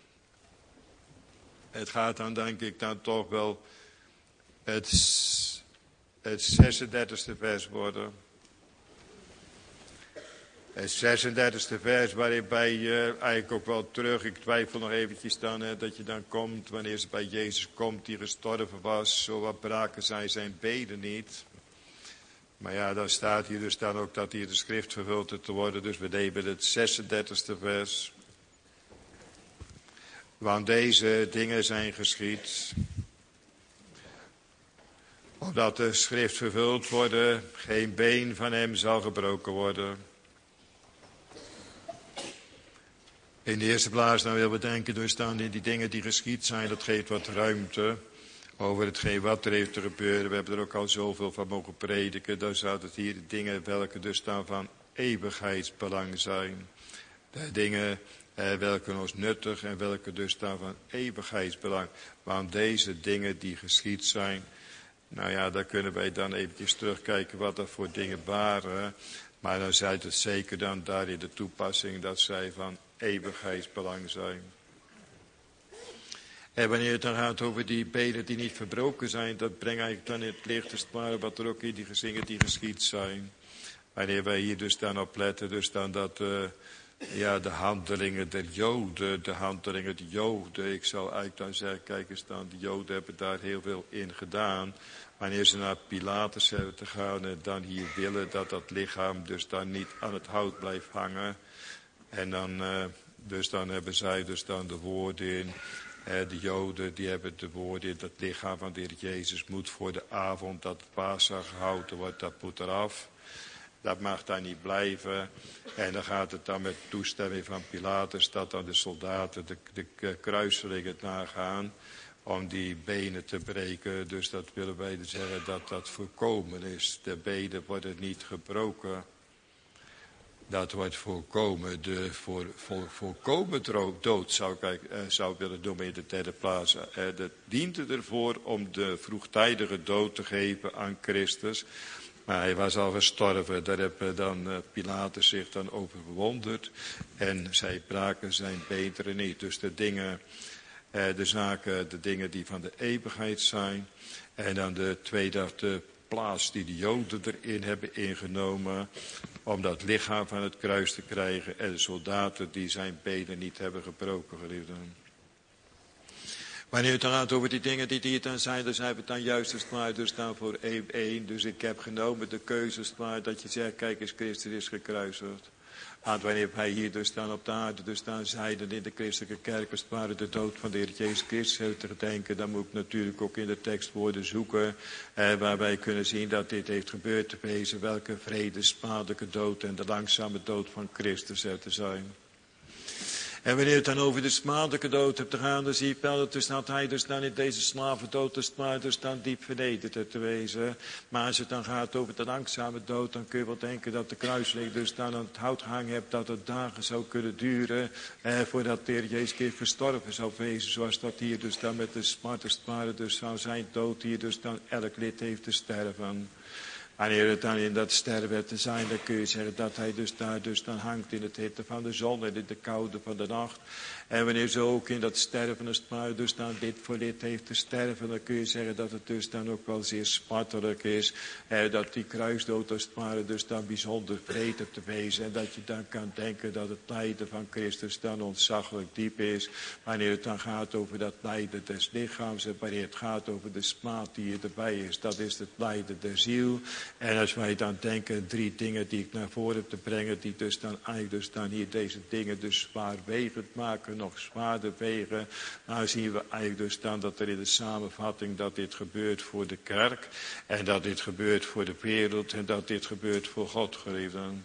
het gaat dan denk ik dan toch wel het, het zesendertigste vers worden. Het zesendertigste vers waarbij je uh, eigenlijk ook wel terug, ik twijfel nog eventjes dan, hè, dat je dan komt, wanneer ze bij Jezus komt, die gestorven was, zo wat braken zij zijn benen niet. Maar ja, dan staat hier dus dan ook dat hier de schrift vervuld is te worden, dus we nemen het zesendertigste vers. Want deze dingen zijn geschied, opdat de schrift vervuld worden, geen been van hem zal gebroken worden. In de eerste plaats dan willen we denken, dus dan in die dingen die geschied zijn, dat geeft wat ruimte over hetgeen wat er heeft te gebeuren. We hebben er ook al zoveel van mogen prediken. Dan zouden het hier de dingen welke dus dan van eeuwigheidsbelang zijn. De dingen eh, welke ons nuttig en welke dus dan van eeuwigheidsbelang. Want deze dingen die geschied zijn, nou ja, daar kunnen wij dan eventjes terugkijken wat dat voor dingen waren. Maar dan zijt het zeker dan daar in de toepassing dat zij van eeuwigheidsbelang zijn. En wanneer het dan gaat over die benen die niet verbroken zijn, dat brengt eigenlijk dan in het licht als het ware wat er ook in die gezingen die geschied zijn. Wanneer wij hier dus dan op letten, dus dan dat uh, ja, de handelingen der Joden, de handelingen der Joden, ik zou eigenlijk dan zeggen, kijk eens dan, de Joden hebben daar heel veel in gedaan. Wanneer ze naar Pilatus hebben te gaan en dan hier willen dat dat lichaam dus dan niet aan het hout blijft hangen. En dan, uh, dus dan hebben zij dus dan de woorden in. Uh, de Joden die hebben de woorden in, dat lichaam van de Heer Jezus moet voor de avond dat Pascha gehouden wordt, dat moet eraf. Dat mag daar niet blijven. En dan gaat het dan met toestemming van Pilatus dat dan de soldaten de, de kruiselingen nagaan om die benen te breken. Dus dat willen wij zeggen dat dat voorkomen is. De benen worden niet gebroken. Dat wordt voorkomen. De voor, voor, voorkomen dood zou ik eh, zou willen noemen in de derde plaats. Eh, dat diende ervoor om de vroegtijdige dood te geven aan Christus. Maar hij was al gestorven. Daar heeft dan uh, Pilatus zich dan over verwonderd. En zij braken zijn beenderen niet. Dus de dingen, uh, de zaken, de dingen die van de eeuwigheid zijn. En dan de tweede de plaats die de Joden erin hebben ingenomen. Om dat lichaam van het kruis te krijgen. En de soldaten die zijn benen niet hebben gebroken, geliefden. Wanneer het dan gaat over die dingen die hier dan zijn, dan zijn we dan juist als het ware dus dan voor één. Dus ik heb genomen de keuze als het ware dat je zegt, kijk eens, Christus is gekruisigd. Want wanneer wij hier dus dan op de aarde dus dan zeiden in de christelijke kerk als het ware de dood van de Heer Jezus Christus hebben te gedenken, dan moet ik natuurlijk ook in de tekstwoorden zoeken, eh, waar wij kunnen zien dat dit heeft gebeurd te wezen, welke vredesmatige dood en de langzame dood van Christus er te zijn. En wanneer het dan over de smadelijke dood hebt te gaan, dan zie je wel dat, dus dat hij dus dan in deze slavendood dus, maar dus dan diep vernederd heeft te wezen. Maar als het dan gaat over de langzame dood, dan kun je wel denken dat de kruiseling dus dan aan het hout gehangen hebt, dat het dagen zou kunnen duren, eh, voordat de Heer Jezus Christus gestorven zou wezen. Zoals dat hier dus dan met de smart als het ware dus zou zijn dood hier dus dan elk lid heeft te sterven. Wanneer het dan in dat sterven te zijn, dan kun je zeggen dat hij dus daar dus dan hangt in het hitte van de zon en in de koude van de nacht. En wanneer ze ook in dat sterven als het maar dus dan dit voor dit heeft te sterven, dan kun je zeggen dat het dus dan ook wel zeer smartelijk is. Eh, dat die kruisdood als het ware dus dan bijzonder vreed te wezen. En dat je dan kan denken dat het lijden van Christus dan ontzaglijk diep is. Wanneer het dan gaat over dat lijden des lichaams en wanneer het gaat over de smaad die erbij is, dat is het lijden der ziel. En als wij dan denken, drie dingen die ik naar voren heb te brengen, die dus dan eigenlijk dus dan hier deze dingen dus zwaarwegend maken, nog zwaarder wegen. Nou zien we eigenlijk dus dan dat er in de samenvatting dat dit gebeurt voor de kerk. En dat dit gebeurt voor de wereld en dat dit gebeurt voor God, geliefden.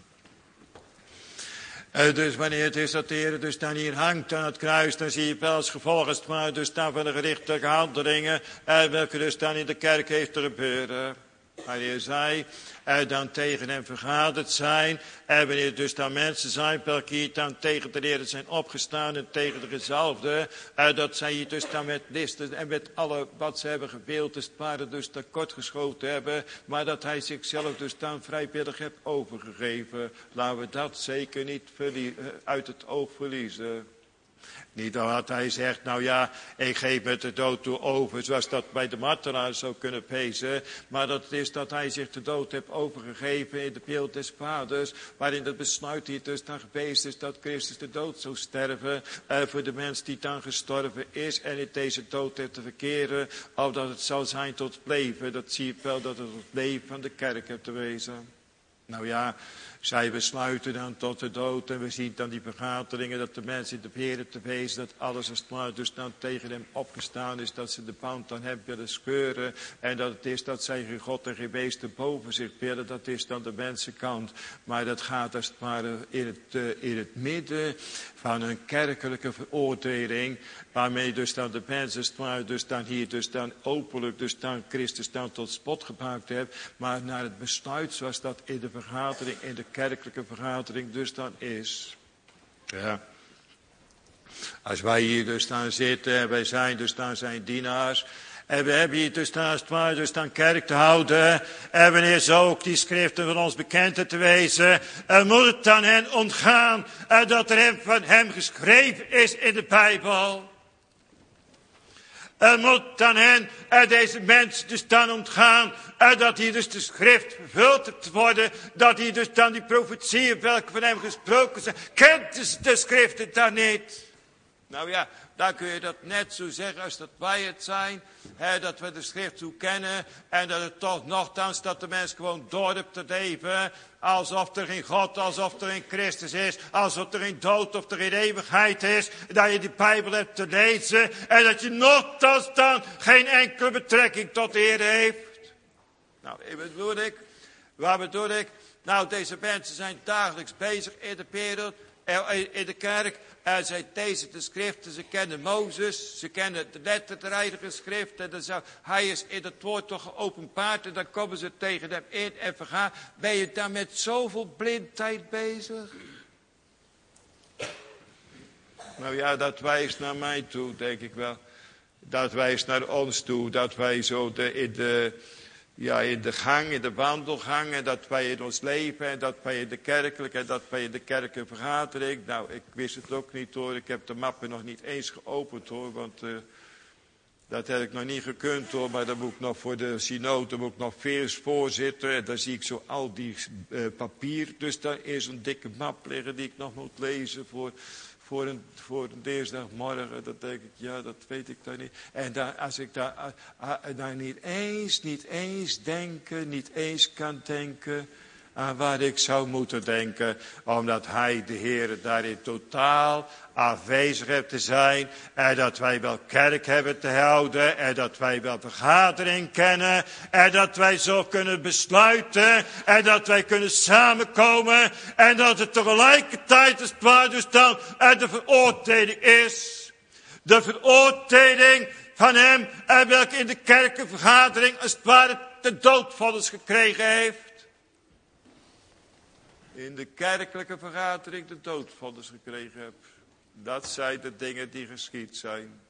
Uh, dus wanneer het is dat de Heer dus dan hier hangt aan het kruis, dan zie je wel als gevolg als het ware dus dan van de gerichtelijke handelingen, uh, welke dus dan in de kerk heeft te gebeuren. Wanneer zij uh, dan tegen hem vergaderd zijn. En wanneer dus dan mensen zijn welke hier dan tegen de Heer zijn opgestaan en tegen de gezalfde. Uh, dat zij hier dus dan met listen en met alle wat ze hebben gewild, dus het ware dus tekortgeschoten hebben. Maar dat hij zichzelf dus dan vrijwillig heeft overgegeven. Laten we dat zeker niet verlie- uh, uit het oog verliezen. Niet dat hij zegt, nou ja, ik geef me de dood toe over, zoals dat bij de martelaar zou kunnen wezen. Maar dat het is dat hij zich de dood heeft overgegeven in de beeld des vaders. Waarin het besluit hier dus dan geweest is dat Christus de dood zou sterven. Uh, voor de mens die dan gestorven is en in deze dood heeft te verkeren. Of dat het zal zijn tot het leven. Dat zie je wel dat het het leven van de kerk heeft te wezen. Nou ja, zij besluiten dan tot de dood en we zien dan die vergaderingen dat de mensen in de Heer te wezen, dat alles als het maar dus dan tegen hem opgestaan is, dat ze de band aan hem willen scheuren en dat het is dat zij geen God en geen beesten boven zich willen, dat is dan de mensenkant. Maar dat gaat als het ware in het, uh, in het midden van een kerkelijke veroordeling, waarmee dus dan de mensen als het ware dus dan hier dus dan openlijk dus dan Christus dan tot spot gemaakt heeft, maar naar het besluit zoals dat in de vergadering, in de kerkelijke vergadering dus dan is. Ja. Als wij hier dus dan zitten, wij zijn dus dan zijn dienaars. En we hebben hier dus dan, als het ware, dus dan kerk te houden. En wanneer zo ook die schriften van ons bekend te wezen. En moet het dan hen ontgaan. En dat er hem, van hem geschreven is in de Bijbel. En moet dan hen, en deze mensen dus dan ontgaan. En dat hier dus de schrift vervuld te worden. Dat hier dus dan die profetieën welke van hem gesproken zijn. Kent de schriften dan niet? Nou ja, dan kun je dat net zo zeggen als dat wij het zijn. Hè, dat we de schrift zo kennen. En dat het toch nogthans dat de mens gewoon door hebt te leven. Alsof er geen God, alsof er geen Christus is. Alsof er geen dood of er geen eeuwigheid is. Dat je die Bijbel hebt te lezen. En dat je nogthans dan geen enkele betrekking tot de Heer heeft. Nou, wat bedoel ik? Wat bedoel ik? Nou, deze mensen zijn dagelijks bezig in de wereld. In de kerk. En zij lezen de schriften, ze kennen Mozes, ze kennen de letter der heilige schrift. En dan zou, hij is in het woord toch geopenbaard en dan komen ze tegen hem in en vergaan. Ben je daar met zoveel blindheid bezig? Nou ja, dat wijst naar mij toe, denk ik wel. Dat wijst naar ons toe, dat wij zo de, in de... Ja, in de gang, in de wandelgang, en dat wij in ons leven, en dat wij in de kerkelijke, en dat wij in de kerkelijke vergadering. Nou, ik wist het ook niet hoor, ik heb de mappen nog niet eens geopend hoor, want uh, dat heb ik nog niet gekund hoor, maar dan moet ik nog voor de synode, moet ik nog veers voorzitten, en dan zie ik zo al die uh, papier, dus daar is een dikke map liggen die ik nog moet lezen voor... Voor een, voor een dinsdagmorgen, dat denk ik, ja, dat weet ik dan niet. En daar, als ik daar, uh, uh, daar niet eens, niet eens denken, niet eens kan denken aan wat ik zou moeten denken. Omdat hij, de Heer, daarin totaal afwezig heeft te zijn. En dat wij wel kerk hebben te houden. En dat wij wel vergadering kennen. En dat wij zo kunnen besluiten. En dat wij kunnen samenkomen. En dat het tegelijkertijd is waar dus dan en de veroordeling is. De veroordeling van hem. En welke in de kerkenvergadering als het ware de doodvonnis gekregen heeft. In de kerkelijke vergadering de doodvonnis gekregen heb. Dat zijn de dingen die geschied zijn.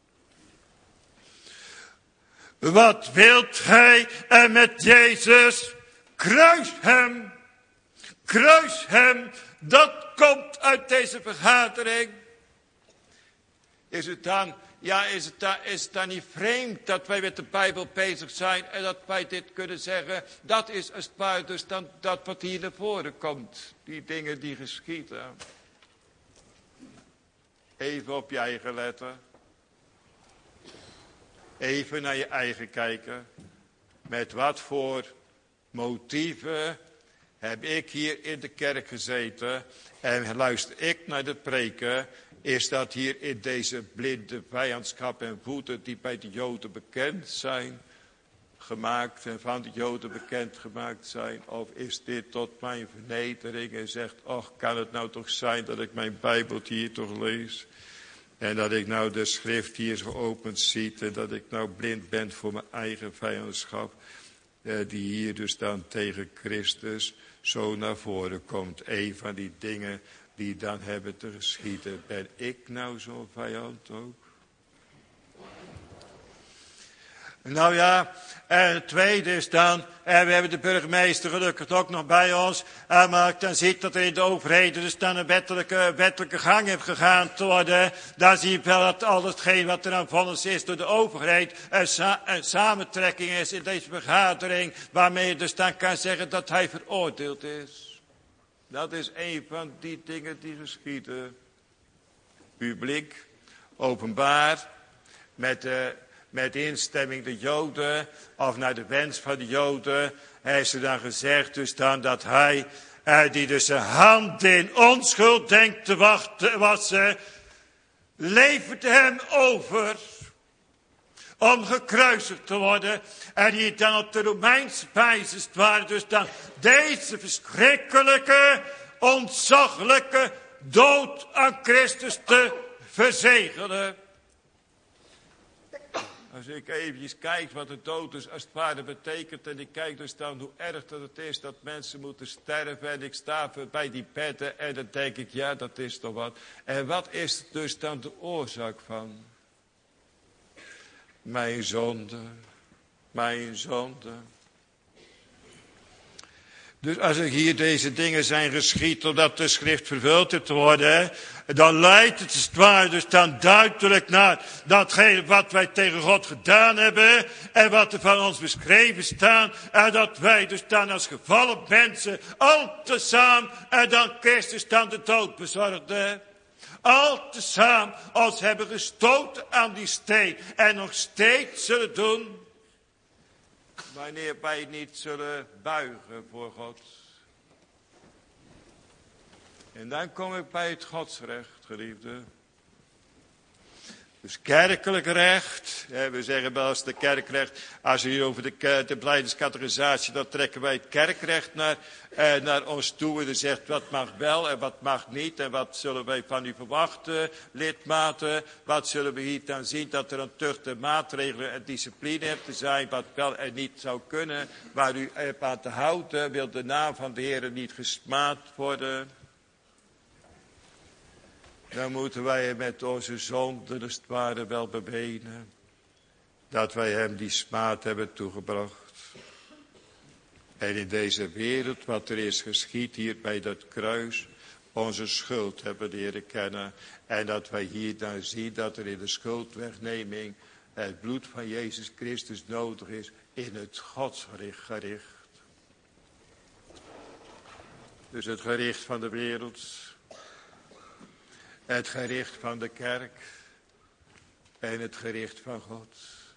Wat wilt gij en met Jezus? Kruis hem. Kruis hem. Dat komt uit deze vergadering. Is het dan, ja, is het dan, is het dan niet vreemd dat wij met de Bijbel bezig zijn en dat wij dit kunnen zeggen? Dat is als het ware dus dan dat wat hier naar voren komt. Die dingen die geschieden. Even op je eigen letten. Even naar je eigen kijken. Met wat voor motieven heb ik hier in de kerk gezeten en luister ik naar de preken, is dat hier in deze blinde vijandschap en woede die bij de Joden bekend zijn, gemaakt en van de Joden bekend gemaakt zijn, of is dit tot mijn vernedering en zegt, och, kan het nou toch zijn dat ik mijn Bijbeltje hier toch lees en dat ik nou de schrift hier geopend zie en dat ik nou blind ben voor mijn eigen vijandschap, eh, die hier dus dan tegen Christus zo naar voren komt. Een van die dingen die dan hebben te geschieden. Ben ik nou zo'n vijand ook? Nou ja, en het tweede is dan, en we hebben de burgemeester gelukkig ook nog bij ons, en maar ik dan ziet dat er in de overheden dus dan een wettelijke, wettelijke gang heeft gegaan te worden, dan zie je wel dat al hetgeen wat er aan vonnis is door de overheid, een, sa een samentrekking is in deze vergadering, waarmee je dus dan kan zeggen dat hij veroordeeld is. Dat is een van die dingen die geschieden. Publiek, openbaar, met de... Met instemming de Joden, of naar de wens van de Joden, heeft ze dan gezegd dus dan dat hij, eh, die dus zijn hand in onschuld denkt te wachten, wassen, levert hem over om gekruisigd te worden. En die dan op de Romeinse wijze waren dus dan deze verschrikkelijke, ontzaglijke dood aan Christus te verzegelen. Als ik eventjes kijk wat de dood dus als het ware betekent. En ik kijk dus dan hoe erg dat het is dat mensen moeten sterven. En ik sta bij die bedden en dan denk ik, ja, dat is toch wat. En wat is dus dan de oorzaak van? Mijn zonde, mijn zonde. Dus als er hier deze dingen zijn geschied, totdat de schrift vervuld is te worden, dan leidt het als het ware dus dan duidelijk naar datgene wat wij tegen God gedaan hebben en wat er van ons beschreven staat. En dat wij dus dan als gevallen mensen al tezamen en dan Christus dan de dood bezorgde. Al tezamen ons hebben gestoten aan die steen en nog steeds zullen doen. Wanneer wij niet zullen buigen voor God. En dan kom ik bij het godsrecht, geliefde. Dus kerkelijk recht. We zeggen wel eens de kerkrecht. Als we hier over de, de blijdenskategorisatie, dan trekken wij het kerkrecht naar, eh, naar ons toe. En dan zegt wat mag wel en wat mag niet. En wat zullen wij van u verwachten, lidmaten. Wat zullen we hier dan zien dat er een tucht en maatregelen en discipline hebt te zijn. Wat wel en niet zou kunnen. Waar u hebt aan te houden, wil de naam van de Heer niet gesmaad worden. Dan moeten wij met onze zonden als het ware wel bewenen. Dat wij hem die smaad hebben toegebracht. En in deze wereld wat er is geschied hier bij dat kruis. Onze schuld hebben leren kennen. En dat wij hier dan zien dat er in de schuldwegneming het bloed van Jezus Christus nodig is. In het godsgericht. Dus het gericht van de wereld. Het gericht van de kerk en het gericht van God.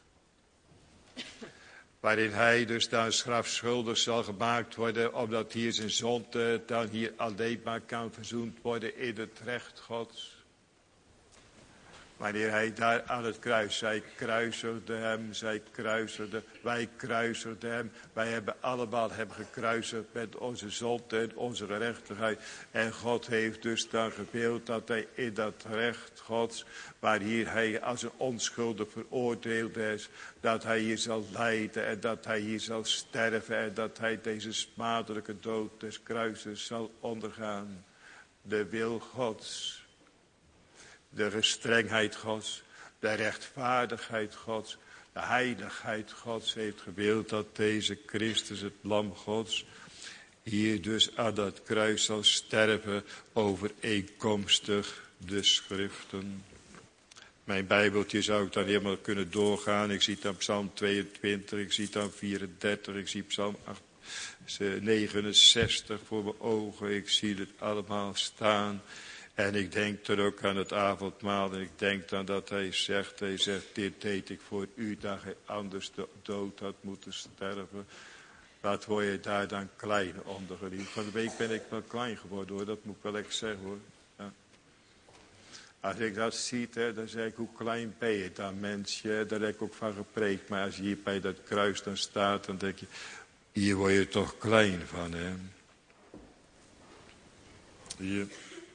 Waarin hij dus dan strafschuldig zal gemaakt worden, omdat hier zijn zonde dan hier alleen maar kan verzoend worden in het recht Gods. Wanneer hij daar aan het kruis, zij kruisigde hem, zij kruisigde, wij kruisigden hem. Wij hebben allemaal hem gekruisigd met onze zonde en onze gerechtigheid. En God heeft dus dan gewild dat hij in dat recht Gods, waar hier hij als een onschuldig veroordeeld is, dat hij hier zal lijden en dat hij hier zal sterven en dat hij deze smadelijke dood des kruises zal ondergaan. De wil Gods. De gestrengheid Gods, de rechtvaardigheid Gods, de heiligheid Gods heeft gewild dat deze Christus, het lam Gods, hier dus aan dat kruis zal sterven overeenkomstig de schriften. Mijn bijbeltje zou ik dan helemaal kunnen doorgaan. Ik zie dan Psalm tweeëntwintig, ik zie dan vierendertig, ik zie Psalm negenenzestig voor mijn ogen. Ik zie het allemaal staan. En ik denk dan ook aan het avondmaal. En ik denk dan dat hij zegt, hij zegt, dit deed ik voor u, dat hij anders de dood had moeten sterven. Wat word je daar dan klein onder, geliefd. Van de week ben ik wel klein geworden hoor, dat moet ik wel echt zeggen hoor. Ja. Als ik dat zie, hè, dan zeg ik, hoe klein ben je dan mensje, daar heb ik ook van gepreekt. Maar als je hier bij dat kruis dan staat, dan denk je, hier word je toch klein van hè. Hier.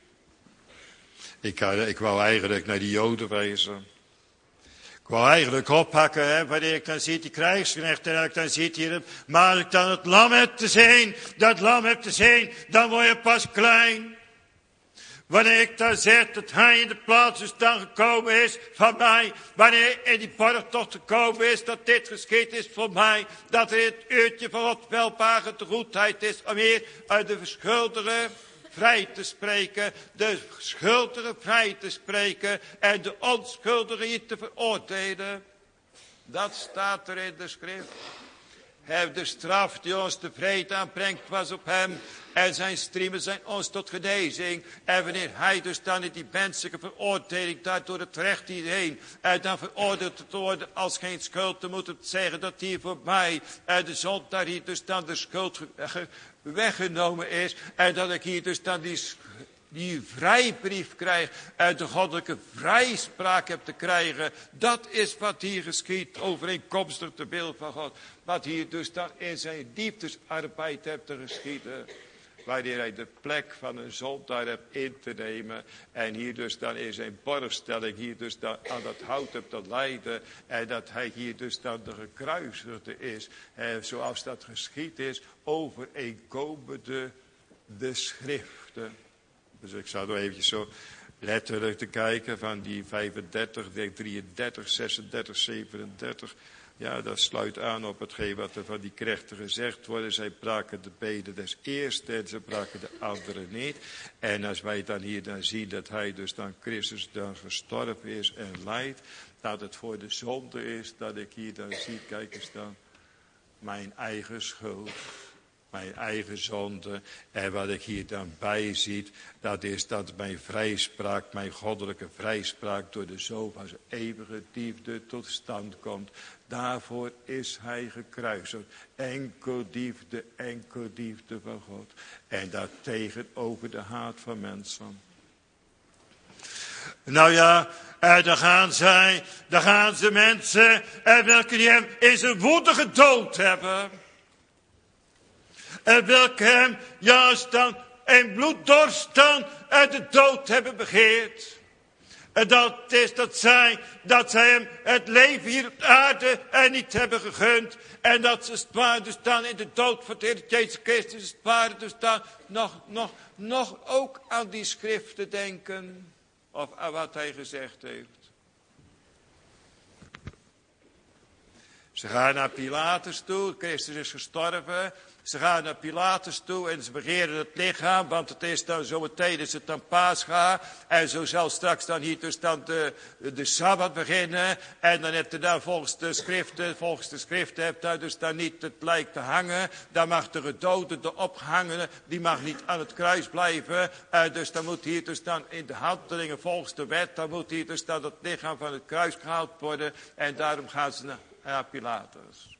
Ik, ik wou eigenlijk naar die Joden wijzen. Ik wou eigenlijk oppakken, hè, wanneer ik dan zie die krijgsknecht en ik dan zie hier, maar als ik dan het lam heb te zien, dat lam heb te zien, dan word je pas klein. Wanneer ik dan zeg dat hij in de plaats dus dan gekomen is van mij, wanneer in die borgtocht gekomen is, dat dit geschied is voor mij, dat er in het uurtje van God welbare de goedheid is om hier uit de verschuldigde vrij te spreken, de schuldige vrij te spreken en de onschuldige hier te veroordelen. Dat staat er in de schrift. Hij de straf die ons de vrede aanbrengt was op hem en zijn striemen zijn ons tot genezing. En wanneer hij dus dan in die menselijke veroordeling daar door het recht hierheen en dan veroordeeld te worden als geen schuld, dan moet het zeggen dat hier voor mij en de zond daar hier dus dan de schuld weggenomen is. En dat ik hier dus dan die, die vrijbrief krijg. En de goddelijke vrijspraak heb te krijgen. Dat is wat hier geschiet overeenkomstig de wil van God. Wat hier dus dan in zijn liefdesarbeid hebt te geschieden. Wanneer hij de plek van een zondaar hebt in te nemen. En hier dus dan in zijn borgstelling hier dus dan aan dat hout hebt te lijden. En dat hij hier dus dan de gekruisigde is. En zoals dat geschied is overeenkomende de schriften. Dus ik zou nog eventjes zo letterlijk te kijken van die vijfendertig, drieëndertig, zesendertig, zevenendertig. Ja, dat sluit aan op hetgeen wat er van die knechten gezegd wordt. Zij braken de benen des eerste en ze braken de andere niet. En als wij dan hier dan zien dat hij dus dan Christus dan gestorven is en lijdt. Dat het voor de zonde is dat ik hier dan zie, kijk eens dan, mijn eigen schuld. Mijn eigen zonde. En wat ik hier dan bij ziet, dat is dat mijn vrijspraak, mijn goddelijke vrijspraak door de Zoon van zijn eeuwige liefde tot stand komt. Daarvoor is hij gekruisigd. Enkel liefde, enkel liefde van God. En dat tegenover de haat van mensen. Nou ja, en dan gaan zij, dan gaan ze mensen, en welke die hem in zijn woede gedood hebben. En welke hem juist dan in bloeddorst dan uit de dood hebben begeerd. En dat is dat zij, dat zij hem het leven hier op aarde en niet hebben gegund. En dat ze het waren dus dan in de dood van de Heer Jezus Christus, het waren dus dan nog, nog, nog ook aan die schriften denken. Of aan wat hij gezegd heeft. Ze gaan naar Pilatus toe, Christus is gestorven. Ze gaan naar Pilatus toe en ze begeren het lichaam, want het is dan zometeen is het dan Pascha. En zo zal straks dan hier dus dan de, de Sabbat beginnen. En dan hebt u dan volgens de schriften, volgens de schriften hebt u dus dan niet het lijk te hangen. Dan mag de gedode, de opgehangene, die mag niet aan het kruis blijven. Uh, dus dan moet hier dus dan in de handelingen volgens de wet, dan moet hier dus dan het lichaam van het kruis gehaald worden. En daarom gaan ze naar, naar Pilatus.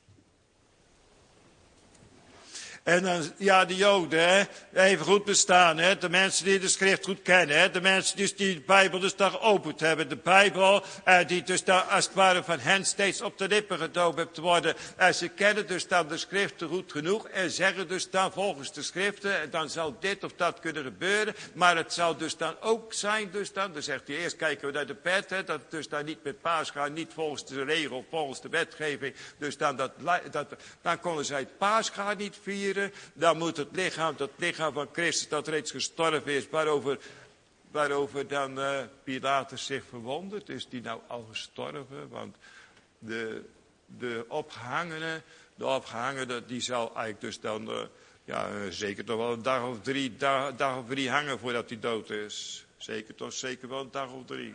En dan, ja, de Joden, hè, even goed bestaan, hè, de mensen die de schrift goed kennen, hè, de mensen dus die de Bijbel dus daar geopend hebben, de Bijbel, eh, die dus daar als het ware van hen steeds op de lippen gedoopt hebt te worden. En ze kennen dus dan de schriften goed genoeg en zeggen dus dan volgens de schriften, en dan zal dit of dat kunnen gebeuren, maar het zal dus dan ook zijn, dus dan, dan zegt hij eerst kijken we naar de pet, hè, dat dus dan niet met Pascha, niet volgens de regel, volgens de wetgeving, dus dan, dat, dat, dan konden zij het Pascha niet vieren. Dan moet het lichaam, dat lichaam van Christus dat reeds gestorven is, waarover, waarover dan uh, Pilatus zich verwondert. Is die nou al gestorven? Want de, de opgehangene, de opgehangene die zal eigenlijk dus dan, uh, ja, uh, zeker toch wel een dag of drie, dag, dag of drie hangen voordat hij dood is. Zeker toch, zeker wel een dag of drie.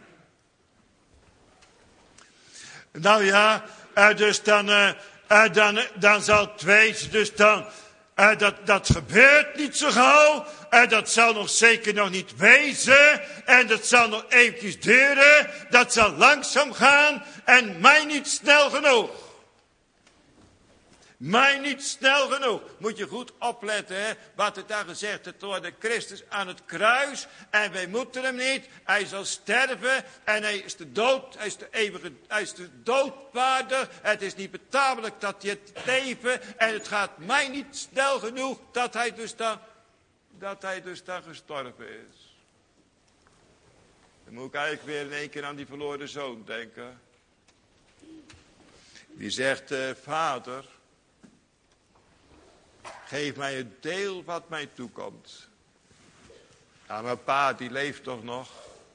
Nou ja, uh, dus dan, uh, uh, dan, dan zal het wezen, dus dan... Uh, dat, dat gebeurt niet zo gauw. En dat zal nog zeker nog niet wezen. En dat zal nog eventjes duren. Dat zal langzaam gaan. En mij niet snel genoeg. Mij niet snel genoeg. Moet je goed opletten, hè, wat er daar gezegd wordt door de Christus aan het kruis. En wij moeten hem niet. Hij zal sterven. En hij is de dood. Hij is de eeuwige, hij is de doodwaardig. Het is niet betamelijk dat hij het leven. En het gaat mij niet snel genoeg dat hij dus dan, dat hij dus dan gestorven is. Dan moet ik eigenlijk weer in één keer aan die verloren zoon denken. Die zegt, uh, vader... Geef mij het deel wat mij toekomt. Ja, maar pa, die leeft toch nog?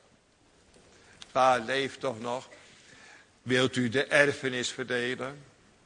Pa leeft toch nog? Wilt u de erfenis verdelen?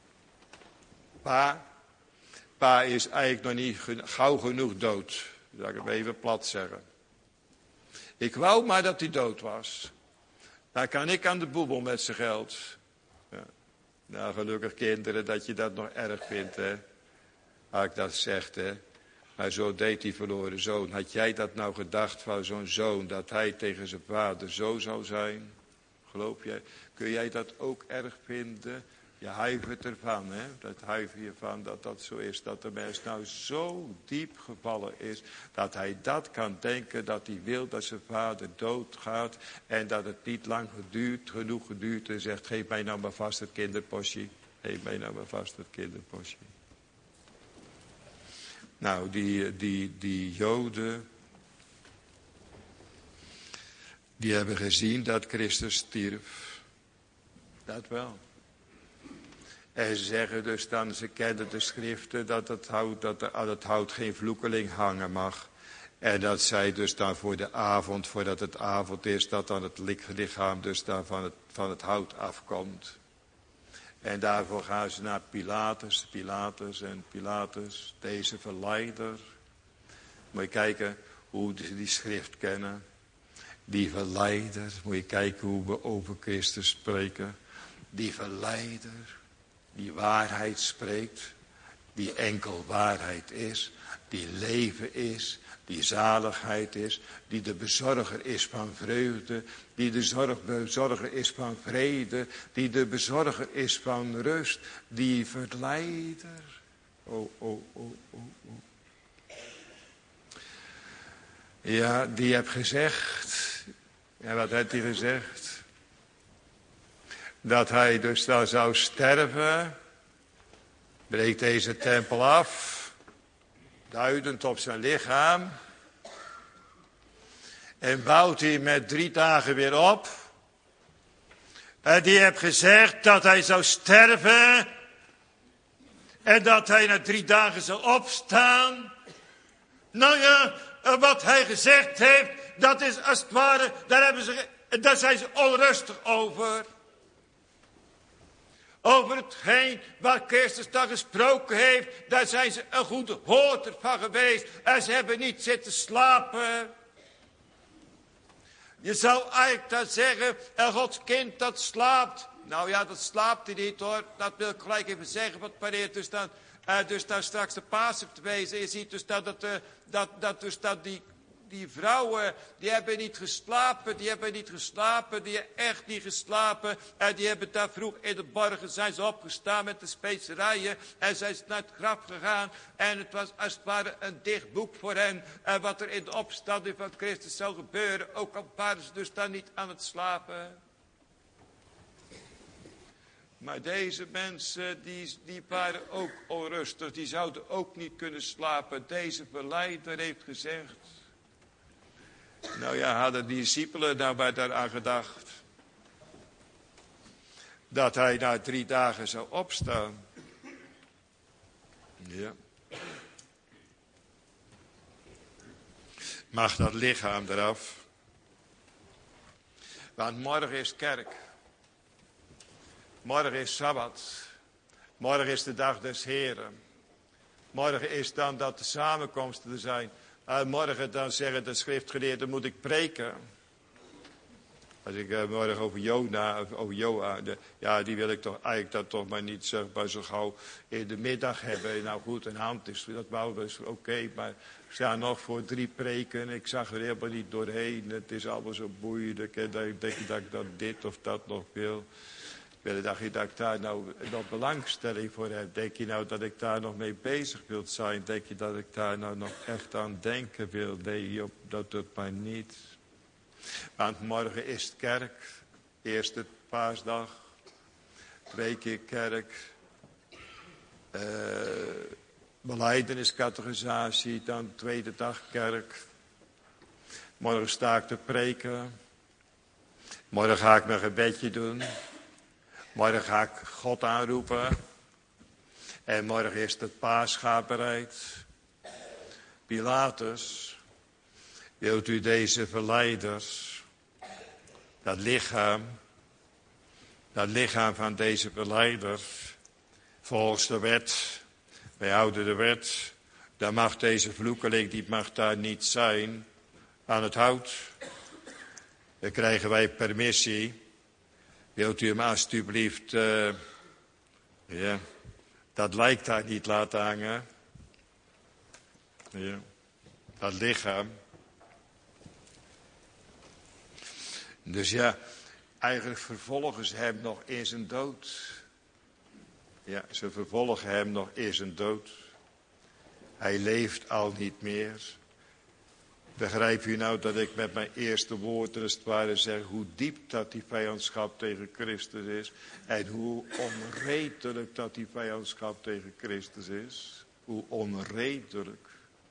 Pa, pa is eigenlijk nog niet gauw genoeg dood. Dat ik het even plat zeggen. Ik wou maar dat hij dood was. Dan kan ik aan de boebel met zijn geld. Ja. Nou, gelukkig kinderen dat je dat nog erg vindt, hè. Als ik dat zegt, hè. Maar zo deed die verloren zoon. Had jij dat nou gedacht van zo'n zoon, dat hij tegen zijn vader zo zou zijn? Geloof jij? Kun jij dat ook erg vinden? Je huivert ervan, hè. Dat huiver je van dat dat zo is. Dat de mens nou zo diep gevallen is. Dat hij dat kan denken, dat hij wil dat zijn vader doodgaat. En dat het niet lang geduurd, genoeg geduurd en zegt, geef mij nou maar vast het kinderpostje. Geef mij nou maar vast het kinderpostje. Nou, die, die, die Joden, die hebben gezien dat Christus stierf. Dat wel. En ze zeggen dus dan, ze kennen de schriften, dat het hout, dat er aan het hout geen vloekeling hangen mag. En dat zij dus dan voor de avond, voordat het avond is, dat dan het lichaam dus dan van het, van het hout afkomt. En daarvoor gaan ze naar Pilatus, Pilatus en Pilatus, deze verleider. Moet je kijken hoe ze die schrift kennen. Die verleider, moet je kijken hoe we over Christus spreken. Die verleider, die waarheid spreekt, die enkel waarheid is, die leven is, die zaligheid is, die de bezorger is van vreugde, die de zorg, bezorger is van vrede, die de bezorger is van rust, die verleider. Oh, oh, oh, oh, oh. Ja, die heb gezegd, en wat heeft hij gezegd? Dat hij dus dan zou sterven, breekt deze tempel af, duidend op zijn lichaam. En bouwt hij met drie dagen weer op. En die heeft gezegd dat hij zou sterven. En dat hij na drie dagen zou opstaan. Nou ja, wat hij gezegd heeft, dat is als het ware, daar, hebben ze, daar zijn ze onrustig over. Over hetgeen waar Christus dan gesproken heeft, daar zijn ze een goede hoorder van geweest. En ze hebben niet zitten slapen. Je zou eigenlijk dan zeggen, een Gods kind dat slaapt. Nou ja, dat slaapt hij niet hoor. Dat wil ik gelijk even zeggen, wat pareert dus dan, uh, dus dan straks de Pasen te wezen. Je ziet dus dat, dat, uh, dat, dat, dus dat die... Die vrouwen, die hebben niet geslapen, die hebben niet geslapen, die hebben echt niet geslapen. En die hebben daar vroeg in de borgen, zijn ze opgestaan met de specerijen. En zijn ze naar het graf gegaan. En het was als het ware een dicht boek voor hen. En wat er in de opstanding van Christus zou gebeuren. Ook al waren ze dus dan niet aan het slapen. Maar deze mensen, die, die waren ook onrustig. Die zouden ook niet kunnen slapen. Deze verleider heeft gezegd. Nou ja, hadden die discipelen daarbij daaraan gedacht. Dat hij na drie dagen zou opstaan. Ja. Mag dat lichaam eraf. Want morgen is kerk. Morgen is Sabbat. Morgen is de dag des Heren. Morgen is dan dat de samenkomsten er zijn. Uh, morgen dan zeggen de schriftgeleerden, moet ik preken. Als ik uh, morgen over Jona, of over Joa, de, ja, die wil ik toch eigenlijk dan toch maar niet zeg maar zo gauw in de middag hebben. Nou goed, een hand is, dat wou dus oké, okay, maar ik sta nog voor drie preken. Ik zag er helemaal niet doorheen. Het is allemaal zo boeiend. En dan denk ik dat ik dan dit of dat nog wil. Dacht je dat ik daar nou nog belangstelling voor heb? Denk je nou dat ik daar nog mee bezig wil zijn? Denk je dat ik daar nou nog echt aan denken wil? Nee, dat doet mij niet. Want morgen is het kerk. Eerste paasdag. Twee keer kerk. Uh, Belijdenis, catechisatie. Dan tweede dag kerk. Morgen sta ik te preken. Morgen ga ik mijn gebedje doen. Morgen ga ik God aanroepen. En morgen is het paasgaat bereid. Pilatus, wilt u deze verleiders, dat lichaam, dat lichaam van deze verleiders, volgens de wet, wij houden de wet, dan mag deze vloekeling, die mag daar niet zijn, aan het hout. Dan krijgen wij permissie. Wilt u hem alstublieft, uh, ja, dat lijkt daar niet laten hangen. Ja, dat lichaam. Dus ja, eigenlijk vervolgen ze hem nog in zijn dood. Ja, ze vervolgen hem nog in zijn dood. Hij leeft al niet meer. Begrijp u nou dat ik met mijn eerste woorden als het ware zeg hoe diep dat die vijandschap tegen Christus is. En hoe onredelijk dat die vijandschap tegen Christus is. Hoe onredelijk.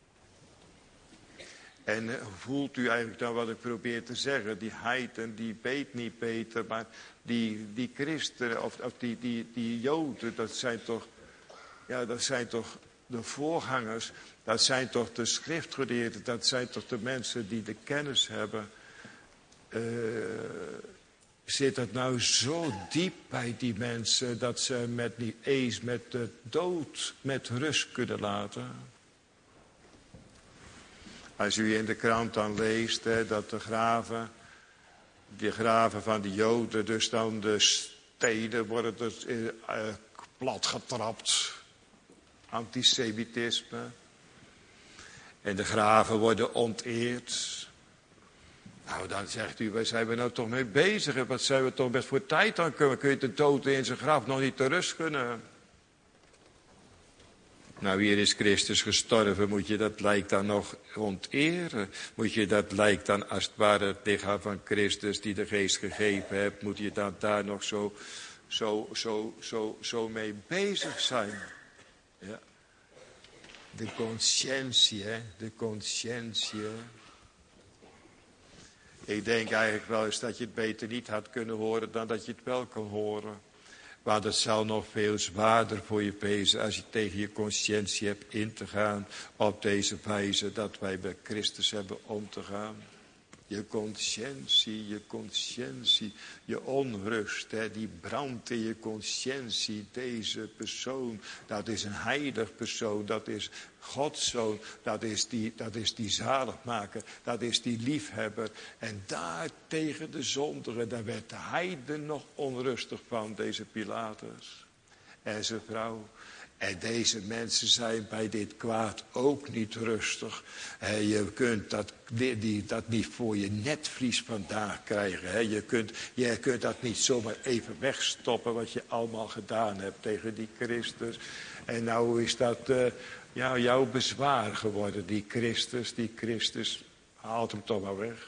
En uh, voelt u eigenlijk dan wat ik probeer te zeggen. Die heiden die weet niet beter. Maar die, die christenen of, of die, die, die joden dat zijn toch. Ja dat zijn toch. de voorgangers, dat zijn toch de schriftgeleerden, dat zijn toch de mensen die de kennis hebben. Uh, zit het nou zo diep bij die mensen dat ze met niet eens met de dood met rust kunnen laten? Als u in de krant dan leest hè, dat de graven, die graven van de Joden, dus dan de steden worden dus, uh, platgetrapt. Antisemitisme. En de graven worden onteerd. Nou, dan zegt u, waar zijn we nou toch mee bezig? Wat zijn we toch best voor tijd aan kunnen? Kun je de dood in zijn graf nog niet te rust kunnen? Nou, hier is Christus gestorven. Moet je dat lijk dan nog onteren? Moet je dat lijk dan als het ware het lichaam van Christus die de geest gegeven hebt, moet je dan daar nog zo, zo, zo, zo, zo mee bezig zijn? Ja. De conscientie, hè? De conscientie. Ik denk eigenlijk wel eens dat je het beter niet had kunnen horen dan dat je het wel kon horen. Want het zal nog veel zwaarder voor je wezen als je tegen je conscientie hebt in te gaan op deze wijze dat wij bij Christus hebben om te gaan. Je conscientie, je conscientie, je onrust, hè, die brandt in je conscientie. Deze persoon, dat is een heilig persoon, dat is Gods zoon, dat is die, dat is die zaligmaker, dat is die liefhebber. En daar tegen de zondigen, daar werd de heiden nog onrustig van, deze Pilatus en zijn vrouw. En deze mensen zijn bij dit kwaad ook niet rustig. He, je kunt dat, die, die, dat niet voor je netvlies vandaag krijgen. He, je, kunt, je kunt dat niet zomaar even wegstoppen wat je allemaal gedaan hebt tegen die Christus. En nou is dat uh, ja, jouw bezwaar geworden, die Christus. Die Christus haalt hem toch maar weg.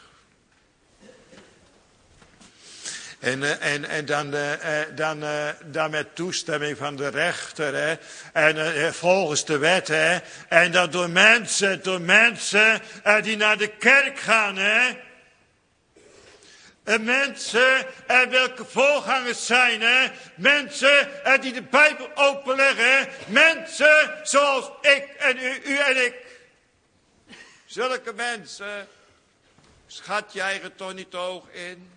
En, uh, en, en dan, uh, dan, uh, dan met toestemming van de rechter. Hè, en uh, volgens de wet. Hè, en dat door mensen, door mensen uh, die naar de kerk gaan. Hè. En mensen uh, welke voorgangers zijn. Hè. Mensen uh, die de Bijbel openleggen. Hè. Mensen zoals ik en u, u en ik. Zulke mensen. Schat je eigen toch niet hoog in.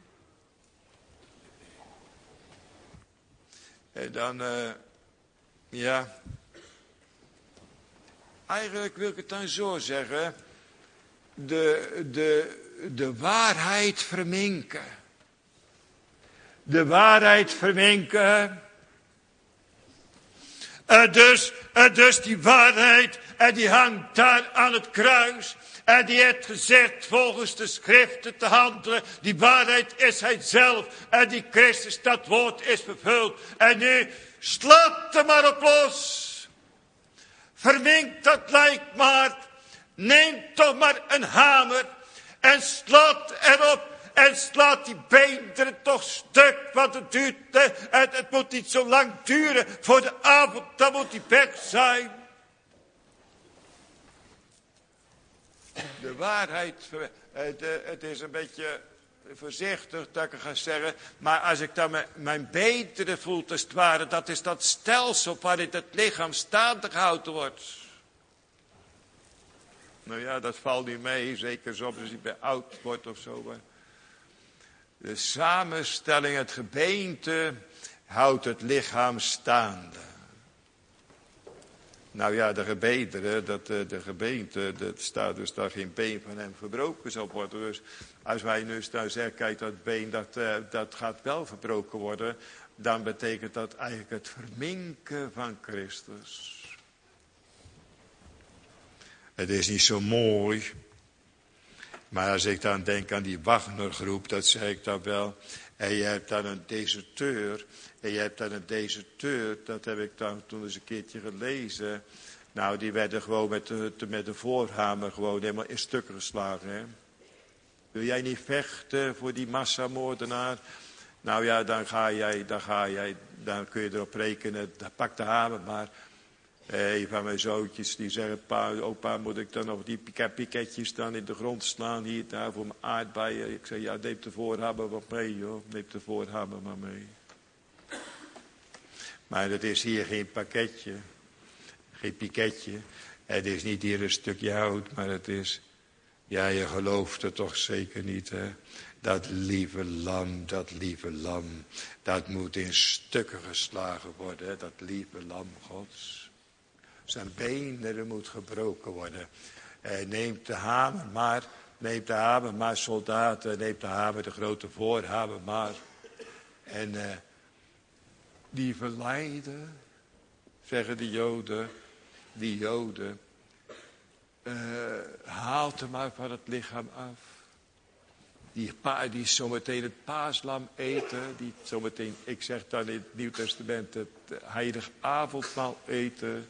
En dan, uh, ja, eigenlijk wil ik het dan zo zeggen, de, de, de waarheid verminken. De waarheid verminken. Uh, dus, uh, dus die waarheid, uh, die hangt daar aan het kruis. En die heeft gezegd volgens de schriften te handelen. Die waarheid is hij zelf. En die Christus, dat woord is vervuld. En nu slaat er maar op los. Vermink dat lijk maar. Neem toch maar een hamer. En slaat erop. En slaat die beenderen toch stuk. Want het duurt. Het, het moet niet zo lang duren. Voor de avond dan moet die weg zijn. De waarheid, het, het is een beetje voorzichtig dat ik het ga zeggen. Maar als ik dan mijn beenderen voel, als het ware, dat is dat stelsel waarin het lichaam staande gehouden wordt. Nou ja, dat valt niet mee, zeker soms als je bij oud wordt of zo. Maar de samenstelling, het gebeente, houdt het lichaam staande. Nou ja, de gebederen, dat de gebeente, dat staat dus dat geen been van hem verbroken zal worden. Dus als wij nu nou zeggen, kijk dat been, dat, dat gaat wel verbroken worden. Dan betekent dat eigenlijk het verminken van Christus. Het is niet zo mooi. Maar als ik dan denk aan die Wagnergroep, dat zeg ik dan wel. En je hebt dan een deserteur. En je hebt dan een deserteur, dat heb ik dan toen eens een keertje gelezen. Nou, die werden gewoon met de, met de voorhamer gewoon helemaal in stukken geslagen. Hè? Wil jij niet vechten voor die massamoordenaar? Nou ja, dan ga jij, dan ga jij, dan kun je erop rekenen, dan pak de hamer maar. Een van mijn zoontjes die zeggen, pa, opa, moet ik dan nog die piketjes dan in de grond slaan hier daar voor mijn aardbeien? Ik zeg, ja, neem de voorhamer wat mee, joh. Neem de voorhamer maar mee. Maar dat is hier geen pakketje. geen piketje. Het is niet hier een stukje hout, maar het is... Ja, je gelooft het toch zeker niet, hè? Dat lieve lam, dat lieve lam. Dat moet in stukken geslagen worden, hè? Dat lieve lam Gods. Zijn benen moet gebroken worden. Eh, neemt de hamer maar, neemt de hamer maar, soldaten, neemt de hamer, de grote voorhamer maar. En eh, die verleiden, zeggen de Joden, die Joden, uh, haalt hem maar van het lichaam af. Die, pa, die zometeen het paaslam eten, die zometeen, ik zeg dan in het Nieuw Testament, het heilig avondmaal eten.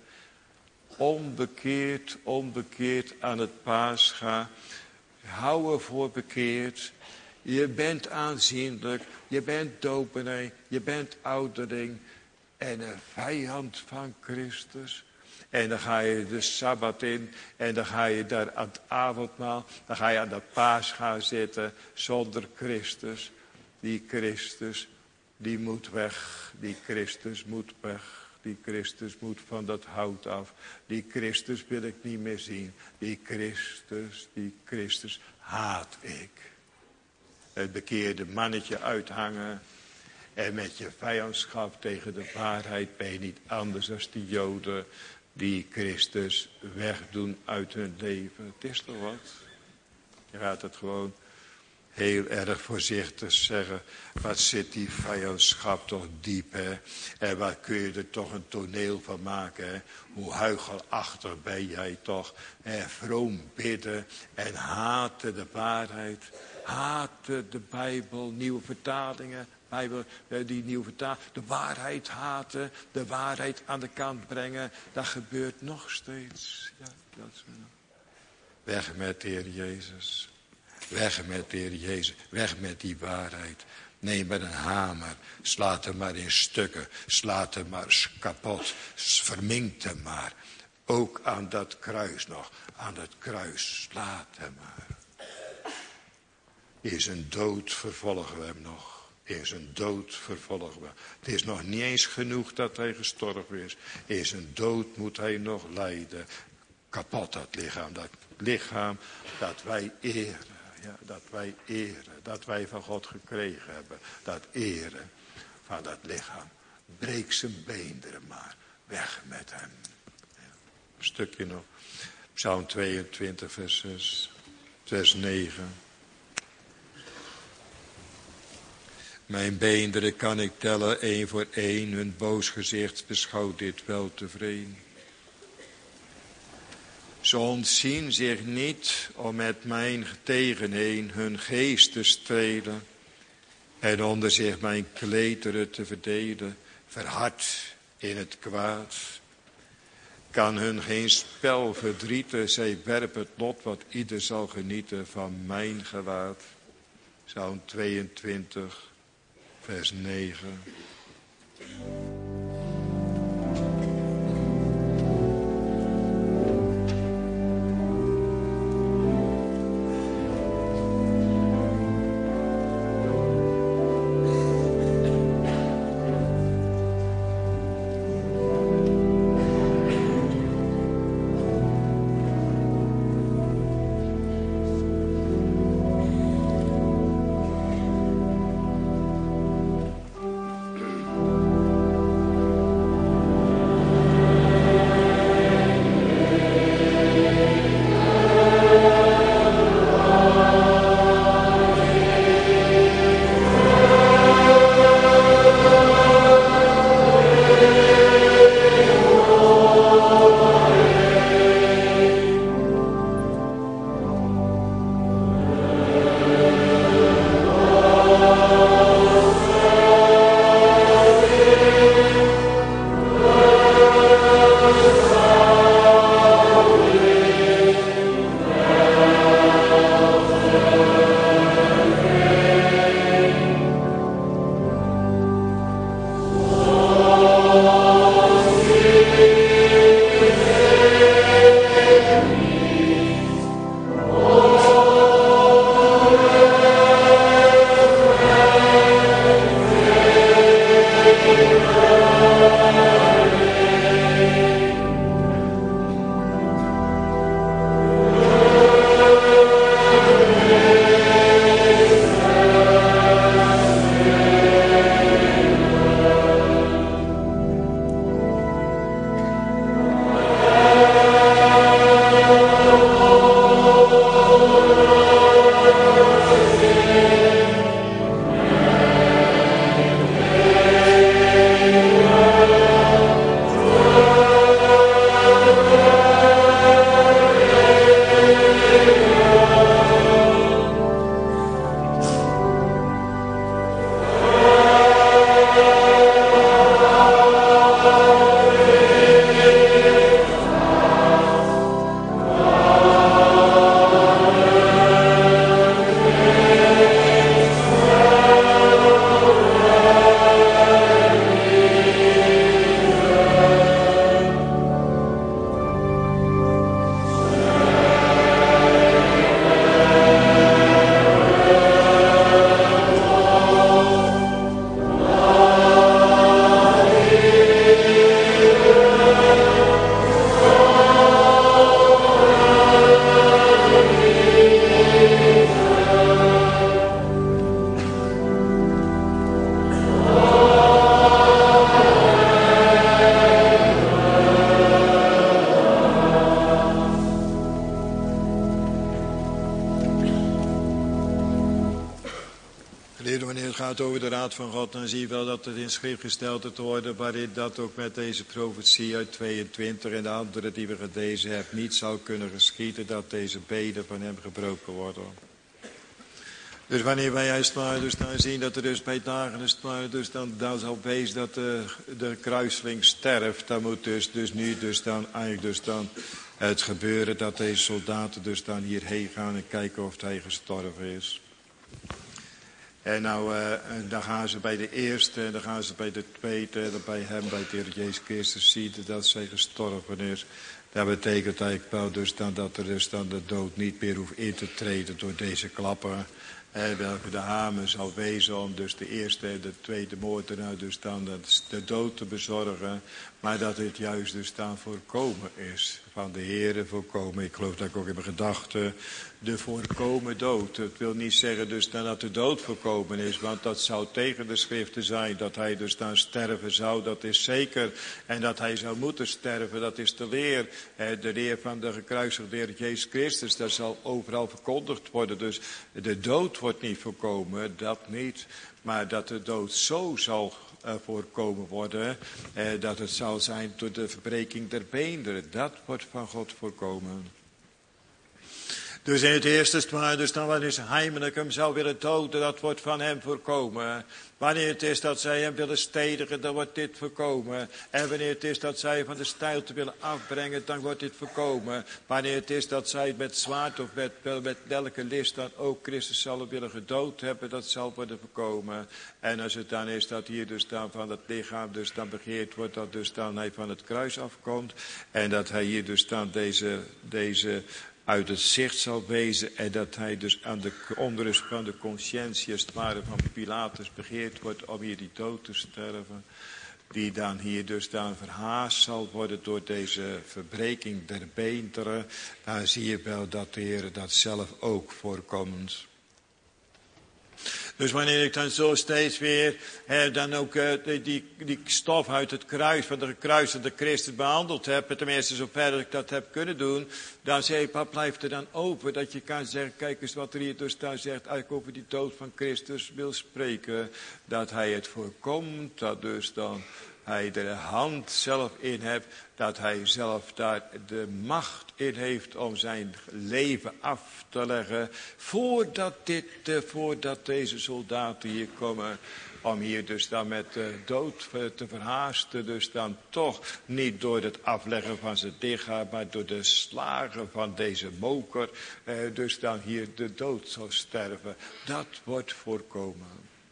Onbekeerd, onbekeerd aan het paascha. Hou ervoor bekeerd. Je bent aanzienlijk, je bent dominee, je bent ouderling en een vijand van Christus. En dan ga je de Sabbat in en dan ga je daar aan het avondmaal, dan ga je aan de paascha zitten zonder Christus. Die Christus, die moet weg, die Christus moet weg. Die Christus moet van dat hout af. Die Christus wil ik niet meer zien. Die Christus, die Christus haat ik. Het bekeerde mannetje uithangen. En met je vijandschap tegen de waarheid ben je niet anders dan die Joden die Christus wegdoen uit hun leven. Het is toch wat? Je gaat het gewoon heel erg voorzichtig zeggen. Wat zit die vijandschap toch diep, hè? En wat kun je er toch een toneel van maken, hè? Hoe huichelachtig ben jij toch? En vroom bidden en haten de waarheid. Haten de Bijbel, nieuwe vertalingen. Bijbel, die nieuwe vertaling. De waarheid haten, de waarheid aan de kant brengen. Dat gebeurt nog steeds. Ja, dat is wel. Weg met de Heer Jezus. Weg met de Heer Jezus. Weg met die waarheid. Neem maar een hamer. Slaat hem maar in stukken. Slaat hem maar kapot. Verminkt hem maar. Ook aan dat kruis nog. Aan dat kruis. Slaat hem maar. In zijn dood vervolgen we hem nog. In zijn dood vervolgen we. Het is nog niet eens genoeg dat hij gestorven is. In zijn dood moet hij nog lijden. Kapot dat lichaam. Dat lichaam dat wij eren. Ja, dat wij eren. Dat wij van God gekregen hebben. Dat eren van dat lichaam. Breek zijn beenderen maar. Weg met hem. Ja, een stukje nog. Psalm tweeëntwintig vers zes. Vers negen. Mijn beenderen kan ik tellen, één voor één. Hun boos gezicht beschouwt dit wel tevreden. Ze ontzien zich niet om met mijn tegenheen hun geest te strelen. En onder zich mijn kleteren te verdelen. Verhard in het kwaad. Kan hun geen spel verdrieten. Zij werpen het lot wat ieder zal genieten van mijn gewaad. Psalm tweeëntwintig. Vers negen. Geliefde, wanneer het gaat over de raad van God, dan zie je wel dat het in schrift gesteld te worden, waarin dat ook met deze profetie uit tweeëntwintig en de andere die we gelezen hebben, niet zou kunnen geschieden dat deze beden van hem gebroken worden. Dus wanneer wij juist maar dus dan zien dat er dus bij dagen dus maar dus dan, dan zal wezen dat de, de kruiseling sterft, dan moet dus, dus nu dus dan eigenlijk dus dan het gebeuren dat deze soldaten dus dan hierheen gaan en kijken of hij gestorven is. En nou, uh, dan gaan ze bij de eerste, en dan gaan ze bij de tweede, en dan bij hem, bij de Heer Jezus Christus zien dat zij gestorven is. Dat betekent eigenlijk wel dus dan dat er dus dan de dood niet meer hoeft in te treden door deze klappen. En welke de hamer zal wezen om dus de eerste en de tweede moordenaar dus dan de dood te bezorgen. Maar dat het juist dus dan voorkomen is. Van de Heere voorkomen. Ik geloof dat ik ook in mijn gedachten de voorkomen dood. Het wil niet zeggen dus dan dat de dood voorkomen is. Want dat zou tegen de schriften zijn. Dat hij dus dan sterven zou. Dat is zeker. En dat hij zou moeten sterven. Dat is de leer. De leer van de gekruisigde Heer Jezus Christus. Dat zal overal verkondigd worden. Dus de dood wordt niet voorkomen. Dat niet. Maar dat de dood zo zal Uh, voorkomen worden, uh, dat het zal zijn door de verbreking der beenderen. Dat wordt van God voorkomen. Dus in het eerste maar, dus dan wanneer ze heimelijk hem zou willen doden, dat wordt van hem voorkomen. Wanneer het is dat zij hem willen stedigen, dan wordt dit voorkomen. En wanneer het is dat zij van de steilte willen afbrengen, dan wordt dit voorkomen. Wanneer het is dat zij met zwaard of met, met welke list dan ook Christus zal willen gedood hebben, dat zal worden voorkomen. En als het dan is dat hier dus dan van het lichaam dus dan begeerd wordt, dat dus dan hij van het kruis afkomt. En dat hij hier dus dan deze, deze uit het zicht zal wezen en dat hij dus aan de onrust van de conscientie als het ware van Pilatus begeerd wordt om hier die dood te sterven. Die dan hier dus dan verhaast zal worden door deze verbreking der beenderen. Daar zie je wel dat de Heer dat zelf ook voorkomt. Dus wanneer ik dan zo steeds weer hè, dan ook uh, die, die stof uit het kruis van de gekruisigde Christus behandeld heb, tenminste zover ik dat heb kunnen doen, dan zeg ik, wat blijft er dan over? Dat je kan zeggen, kijk eens wat er hier dus daar zegt, eigenlijk over die dood van Christus wil spreken, dat hij het voorkomt, dat dus dan hij er de hand zelf in heeft, dat hij zelf daar de macht in heeft om zijn leven af te leggen, voordat, dit, voordat deze soldaten hier komen, om hier dus dan met de dood te verhaasten, dus dan toch niet door het afleggen van zijn lichaam, maar door de slagen van deze moker, dus dan hier de dood zal sterven. Dat wordt voorkomen.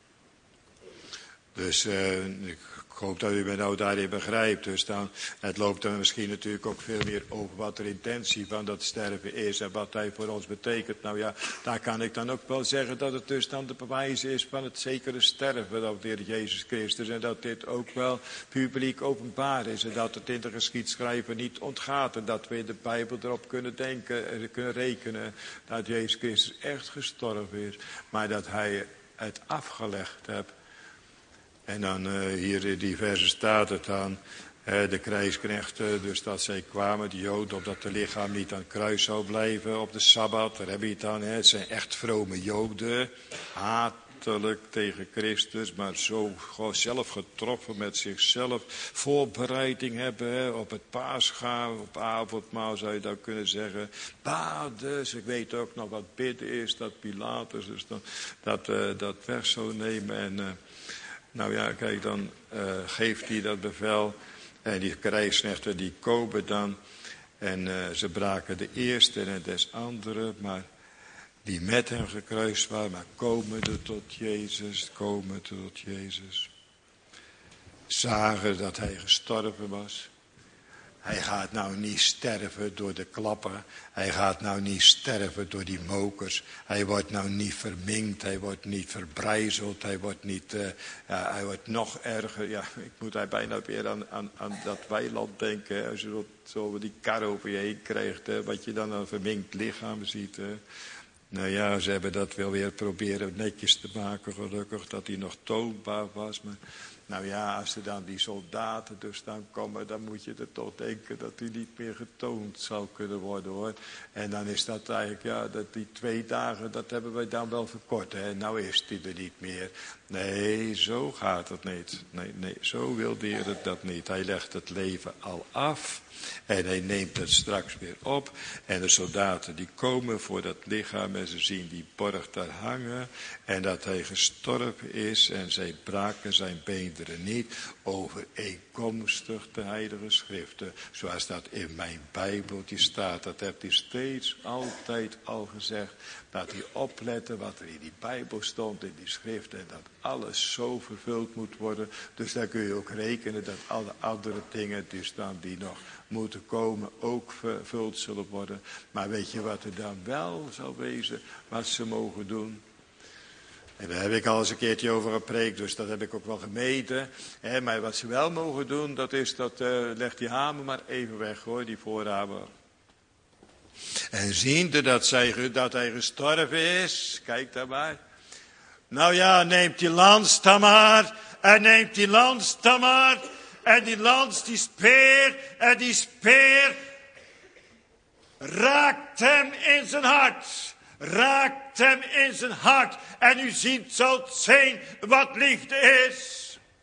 Dus uh, ik Ik hoop dat u mij nou daarin begrijpt. Dus dan, het loopt dan misschien natuurlijk ook veel meer over wat de intentie van dat sterven is en wat hij voor ons betekent. Nou ja, daar kan ik dan ook wel zeggen dat het dus dan de bewijs is van het zekere sterven van de Heer Jezus Christus. En dat dit ook wel publiek openbaar is en dat het in de geschiedschrijver niet ontgaat. En dat we in de Bijbel erop kunnen denken en kunnen rekenen dat Jezus Christus echt gestorven is. Maar dat hij het afgelegd heeft. En dan uh, hier in die verse staat het dan, uh, de krijgsknechten, dus dat zij kwamen, de Joden, opdat de lichaam niet aan het kruis zou blijven op de Sabbat. Daar heb je het dan, hè. Het zijn echt vrome Joden, hatelijk tegen Christus, maar zo gewoon zelf getroffen met zichzelf, voorbereiding hebben hè, op het Paascha, op avondmaal zou je dan kunnen zeggen. Baden, ik weet ook nog wat bidden is, dat Pilatus dus dan, dat, uh, dat weg zou nemen en... Uh, Nou ja, kijk, dan uh, geeft hij dat bevel. En die krijgsknechten die komen dan. En uh, ze braken de eerste en des anderen. Maar die met hem gekruist waren. Maar komen er tot Jezus. Komen tot Jezus. Zagen dat hij gestorven was. Hij gaat nou niet sterven door de klappen. Hij gaat nou niet sterven door die mokers. Hij wordt nou niet verminkt. Hij wordt niet verbrijzeld. Hij wordt niet, uh, ja, hij wordt nog erger. Ja, ik moet hij bijna weer aan, aan, aan dat weiland denken. Hè, als je zo, zo die kar over je heen krijgt. Hè, wat je dan aan een verminkt lichaam ziet. Hè. Nou ja, ze hebben dat wel weer proberen netjes te maken, gelukkig, dat hij nog toonbaar was. Maar nou ja, als er dan die soldaten dus dan komen, dan moet je er toch denken dat hij niet meer getoond zou kunnen worden, hoor. En dan is dat eigenlijk, ja, dat die twee dagen, dat hebben wij dan wel verkort, hè. Nou is hij er niet meer. Nee, zo gaat het niet. Nee, nee, zo wil de Heer dat niet. Hij legt het leven al af. En hij neemt het straks weer op. En de soldaten die komen voor dat lichaam en ze zien die borg daar hangen. En dat hij gestorven is en zij braken zijn beenderen niet. Overeenkomstig de heilige schriften. Zoals dat in mijn Bijbeltje staat. Dat heeft hij steeds altijd al gezegd. Dat hij opletten wat er in die Bijbel stond, in die schriften. En dat alles zo vervuld moet worden. Dus daar kun je ook rekenen dat alle andere dingen dus dan die nog moeten komen ook vervuld zullen worden. Maar weet je wat er dan wel zal wezen, wat ze mogen doen? En daar heb ik al eens een keertje over gepreekt, dus dat heb ik ook wel gemeten. Hè, maar wat ze wel mogen doen, dat is dat, uh, leg die hamer maar even weg, hoor, die voorhamer. En ziende dat, zij, dat hij gestorven is, kijk daar maar. Nou ja, neemt die lans dan maar, en neemt die lans dan maar. En die lans, die speer, en die speer raakt hem in zijn hart. Raakt hem in zijn hart. En u ziet zal het zijn wat liefde is.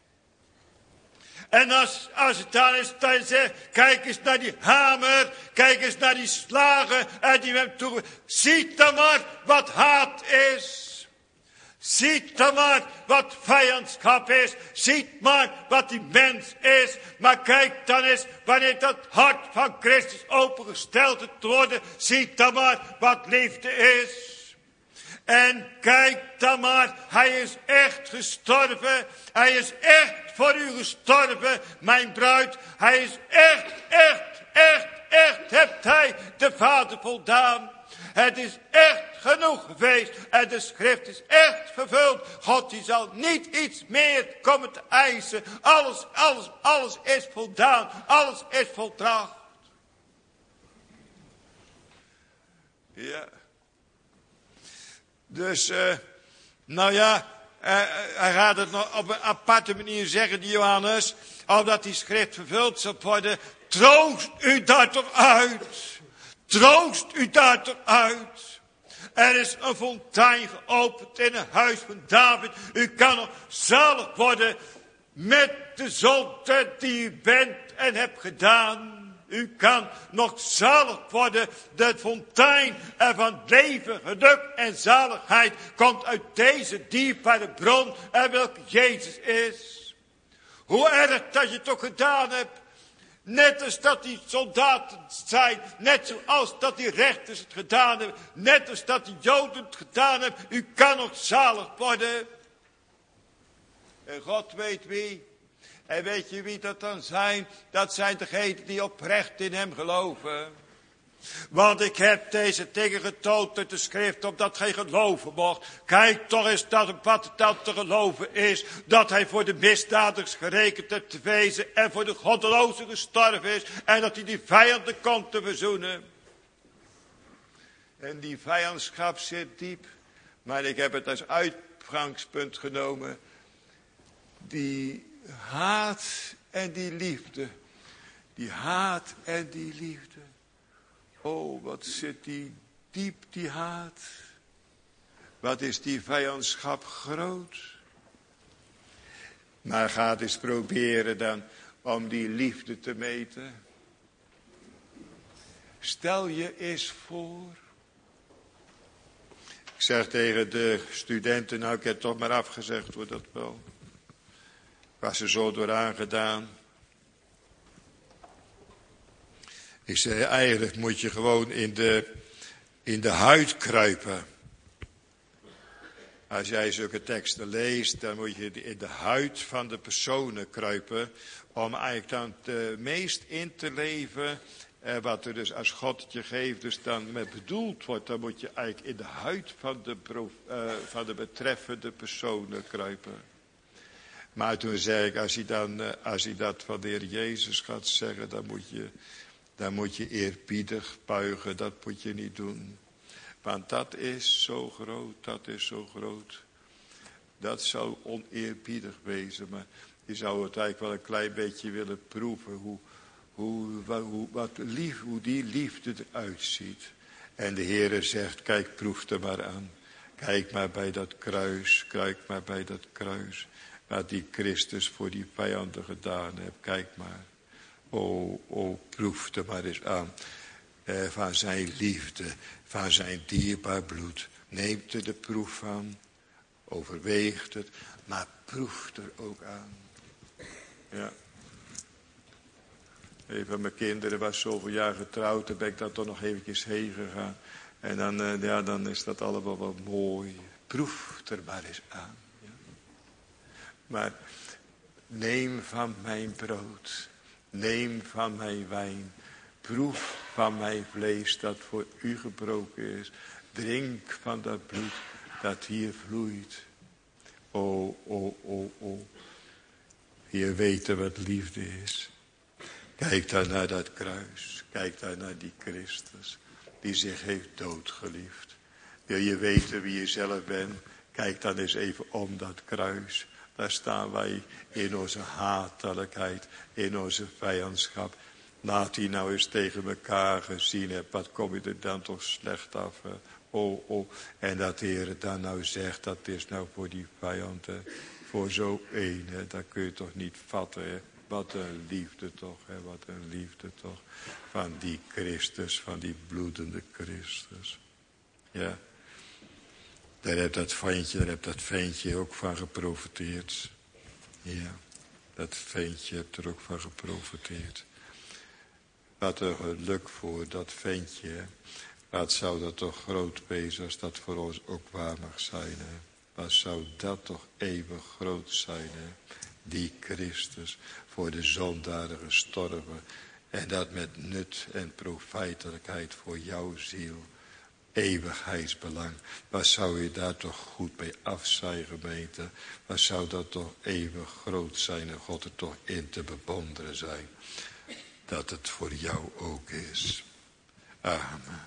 En als, als het dan is, dan zegt, kijk eens naar die hamer, kijk eens naar die slagen, en die hem toe. Ziet dan maar wat haat is. Ziet dan maar wat vijandschap is. Ziet maar wat die mens is. Maar kijk dan eens, wanneer dat hart van Christus opengesteld te worden. Ziet dan maar wat liefde is. En kijk dan maar, hij is echt gestorven. Hij is echt voor u gestorven, mijn bruid. Hij is echt, echt, echt, echt, hebt hij de Vader voldaan. Het is echt genoeg geweest. En de schrift is echt vervuld. God die zal niet iets meer komen te eisen. Alles, alles, alles is voldaan. Alles is volbracht. Ja. Dus, uh, nou ja, uh, hij gaat het nog op een aparte manier zeggen, die Johannes. Omdat die schrift vervuld zal worden. Troost u daar toch uit. Troost u daar toch uit. Er is een fontein geopend in het huis van David. U kan nog zalig worden met de zonde die u bent en hebt gedaan. U kan nog zalig worden. De fontein van leven, geluk en zaligheid komt uit deze dierbare bron en welke Jezus is. Hoe erg dat je het toch gedaan hebt. Net als dat die soldaten zijn. Net zoals dat die rechters het gedaan hebben. Net als dat die Joden het gedaan hebben. U kan nog zalig worden. En God weet wie. En weet je wie dat dan zijn? Dat zijn degenen die oprecht in hem geloven. Want ik heb deze dingen getoond uit de schrift, opdat gij geloven mocht. Kijk toch eens dat wat dat te geloven is. Dat hij voor de misdadigers gerekend hebt te wezen. En voor de goddelozen gestorven is. En dat hij die vijanden komt te verzoenen. En die vijandschap zit diep. Maar ik heb het als uitgangspunt genomen. Die haat en die liefde. Die haat en die liefde. Oh, wat zit die diep, die haat. Wat is die vijandschap groot. Maar ga eens proberen dan om die liefde te meten. Stel je eens voor. Ik zeg tegen de studenten, nou ik heb het toch maar afgezegd, wordt dat wel. Was er zo door aangedaan. Ik zei, eigenlijk moet je gewoon in de, in de huid kruipen. Als jij zulke teksten leest, dan moet je in de huid van de personen kruipen. Om eigenlijk dan het meest in te leven. Eh, wat er dus als God het je geeft, dus dan met bedoeld wordt. Dan moet je eigenlijk in de huid van de, uh, van de betreffende personen kruipen. Maar toen zei ik, als hij, dan, uh, als hij dat van de Heer Jezus gaat zeggen, dan moet je... Dan moet je eerbiedig buigen, dat moet je niet doen. Want dat is zo groot, dat is zo groot. Dat zou oneerbiedig wezen, maar je zou het eigenlijk wel een klein beetje willen proeven. Hoe, hoe, hoe, wat lief, hoe die liefde eruit ziet. En de Heere zegt, kijk, proef er maar aan. Kijk maar bij dat kruis, kijk maar bij dat kruis. Wat die Christus voor die vijanden gedaan heeft, kijk maar. O, o, proef er maar eens aan. Eh, van zijn liefde, van zijn dierbaar bloed. Neemt er de proef van. Overweegt het, maar proeft er ook aan. Ja. Een van mijn kinderen was zoveel jaar getrouwd, dan ben ik daar toch nog eventjes heen gegaan. En dan, uh, ja, dan is dat allemaal wel mooi. Proef er maar eens aan. Ja. Maar neem van mijn brood, neem van mijn wijn, proef van mijn vlees dat voor u gebroken is. Drink van dat bloed dat hier vloeit. O, o, o, o. Hier weten wat liefde is. Kijk daar naar dat kruis. Kijk daar naar die Christus. Die zich heeft doodgeliefd. Wil je weten wie je zelf bent? Kijk dan eens even om dat kruis. Daar staan wij in onze hatelijkheid. In onze vijandschap. Laat die nou eens tegen elkaar gezien hebben. Wat kom je er dan toch slecht af. Hè? Oh, oh. En dat de Heer dan nou zegt, dat is nou voor die vijand. Hè? Voor zo één. Hè? Dat kun je toch niet vatten. Hè? Wat een liefde toch. Hè? Wat een liefde toch. Van die Christus. Van die bloedende Christus. Ja. Daar heeft dat ventje, daar heeft dat ventje ook van geprofiteerd. Ja. Dat ventje heeft er ook van geprofiteerd. Wat een geluk voor dat ventje. Hè? Wat zou dat toch groot wezen als dat voor ons ook waar mag zijn. Hè? Wat zou dat toch eeuwig groot zijn. Hè? Die Christus voor de zondaren gestorven. En dat met nut en profijtelijkheid voor jouw ziel. Eeuwigheidsbelang. Wat zou je daar toch goed bij af zijn, gemeente. Wat zou dat toch eeuwig groot zijn en God er toch in te bewonderen zijn. Dat het voor jou ook is. Amen.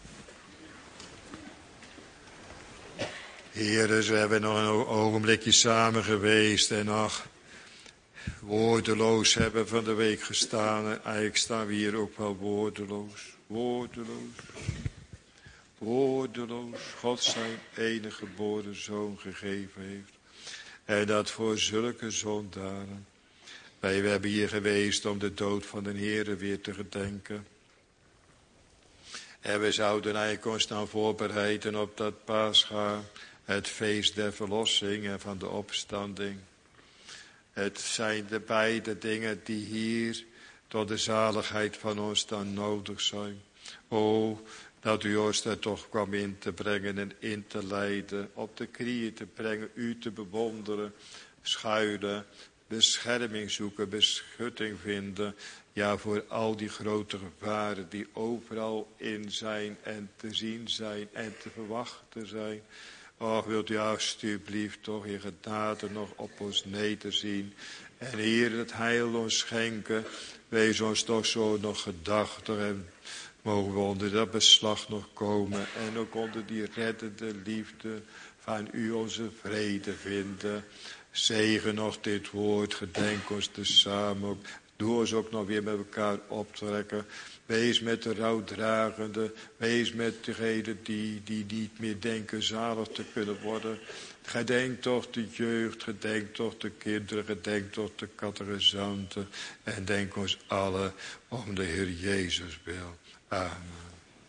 Heren, we hebben nog een ogenblikje samen geweest en nog woordeloos hebben van de week gestaan. En eigenlijk staan we hier ook wel woordeloos. Woordeloos. Woordeloos. God zijn enige geboren zoon gegeven heeft. En dat voor zulke zondaren. Wij we hebben hier geweest om de dood van de Heere weer te gedenken. En we zouden eigenlijk ons dan voorbereiden op dat Pascha. Het feest der verlossing en van de opstanding. Het zijn de beide dingen die hier tot de zaligheid van ons dan nodig zijn. O, dat u ons er toch kwam in te brengen en in te leiden. Op de knieën te brengen, u te bewonderen, schuilen, bescherming zoeken, beschutting vinden. Ja, voor al die grote gevaren die overal in zijn en te zien zijn en te verwachten zijn. Och, wilt u alstublieft toch je genade nog op ons nederzien. En Heer, het heil ons schenken. Wees ons toch zo nog gedachtig. En mogen we onder dat beslag nog komen. En ook onder die reddende liefde van u onze vrede vinden. Zegen nog dit woord. Gedenk ons tezamen ook. Doe ons ook nog weer met elkaar optrekken. Wees met de rouwdragende. Wees met degenen die, die niet meer denken zalig te kunnen worden. Gedenk toch de jeugd. Gedenk toch de kinderen. Gedenk toch de catechizanten. En denk ons allen om de Heer Jezus wil. Amen.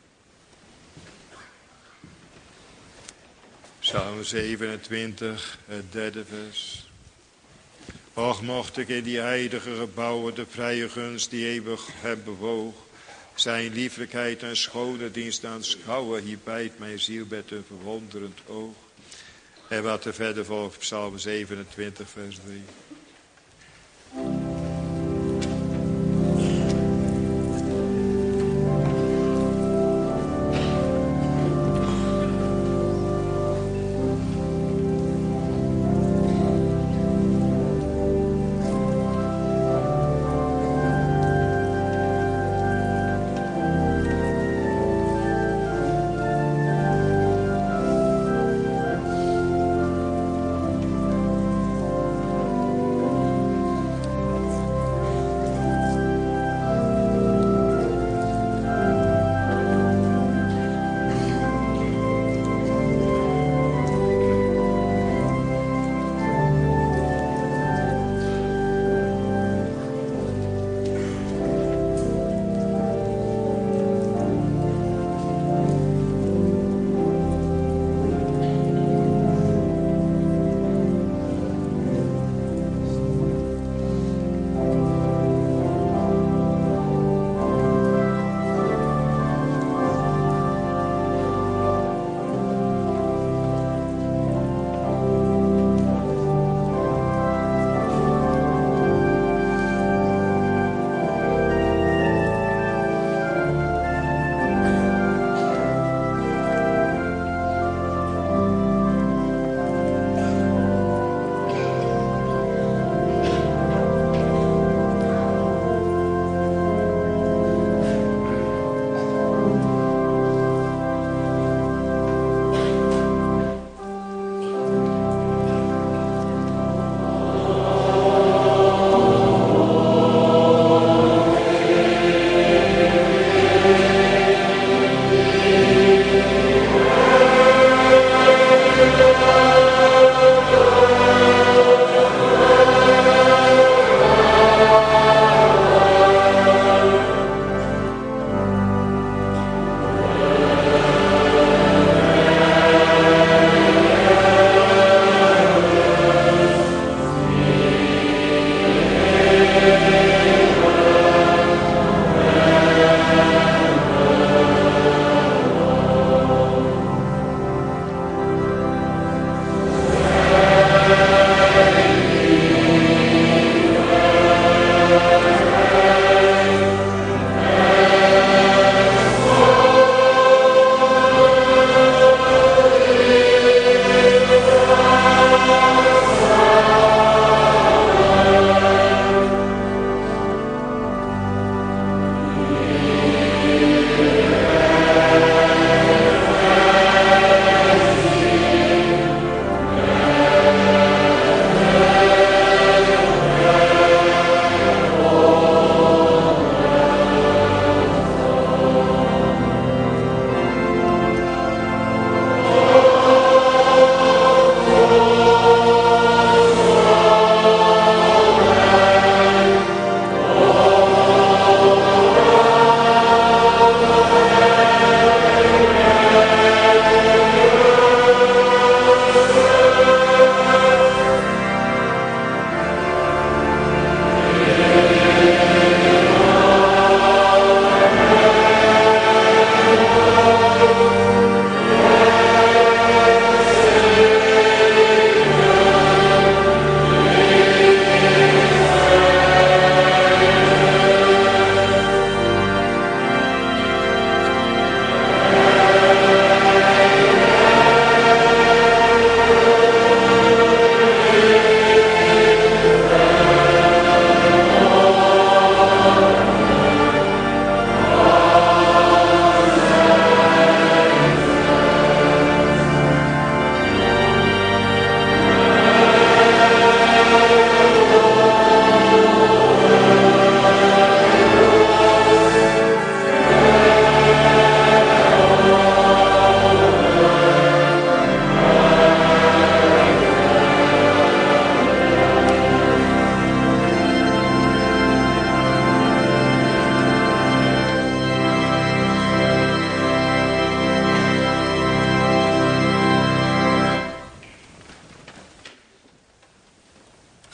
Psalm zevenentwintig, het derde vers. Och, mocht ik in die heilige gebouwen de vrije gunst die eeuwig hem bewoog, zijn lieflijkheid en schone dienst aanschouwen, hier bijt mijn ziel met een verwonderend oog. En wat er verder volgt, Psalm zevenentwintig, vers drie.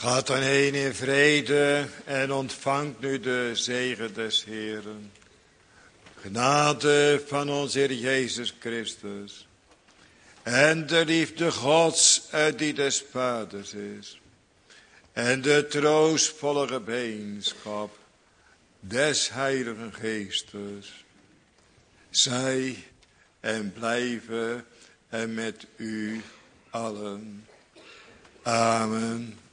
Gaat dan heen in vrede en ontvangt nu de zegen des Heeren. Genade van onze Heer Jezus Christus. En de liefde Gods die des Vaders is. En de troostvolle gemeenschap des Heiligen Geestes. Zij en blijven en met u allen. Amen.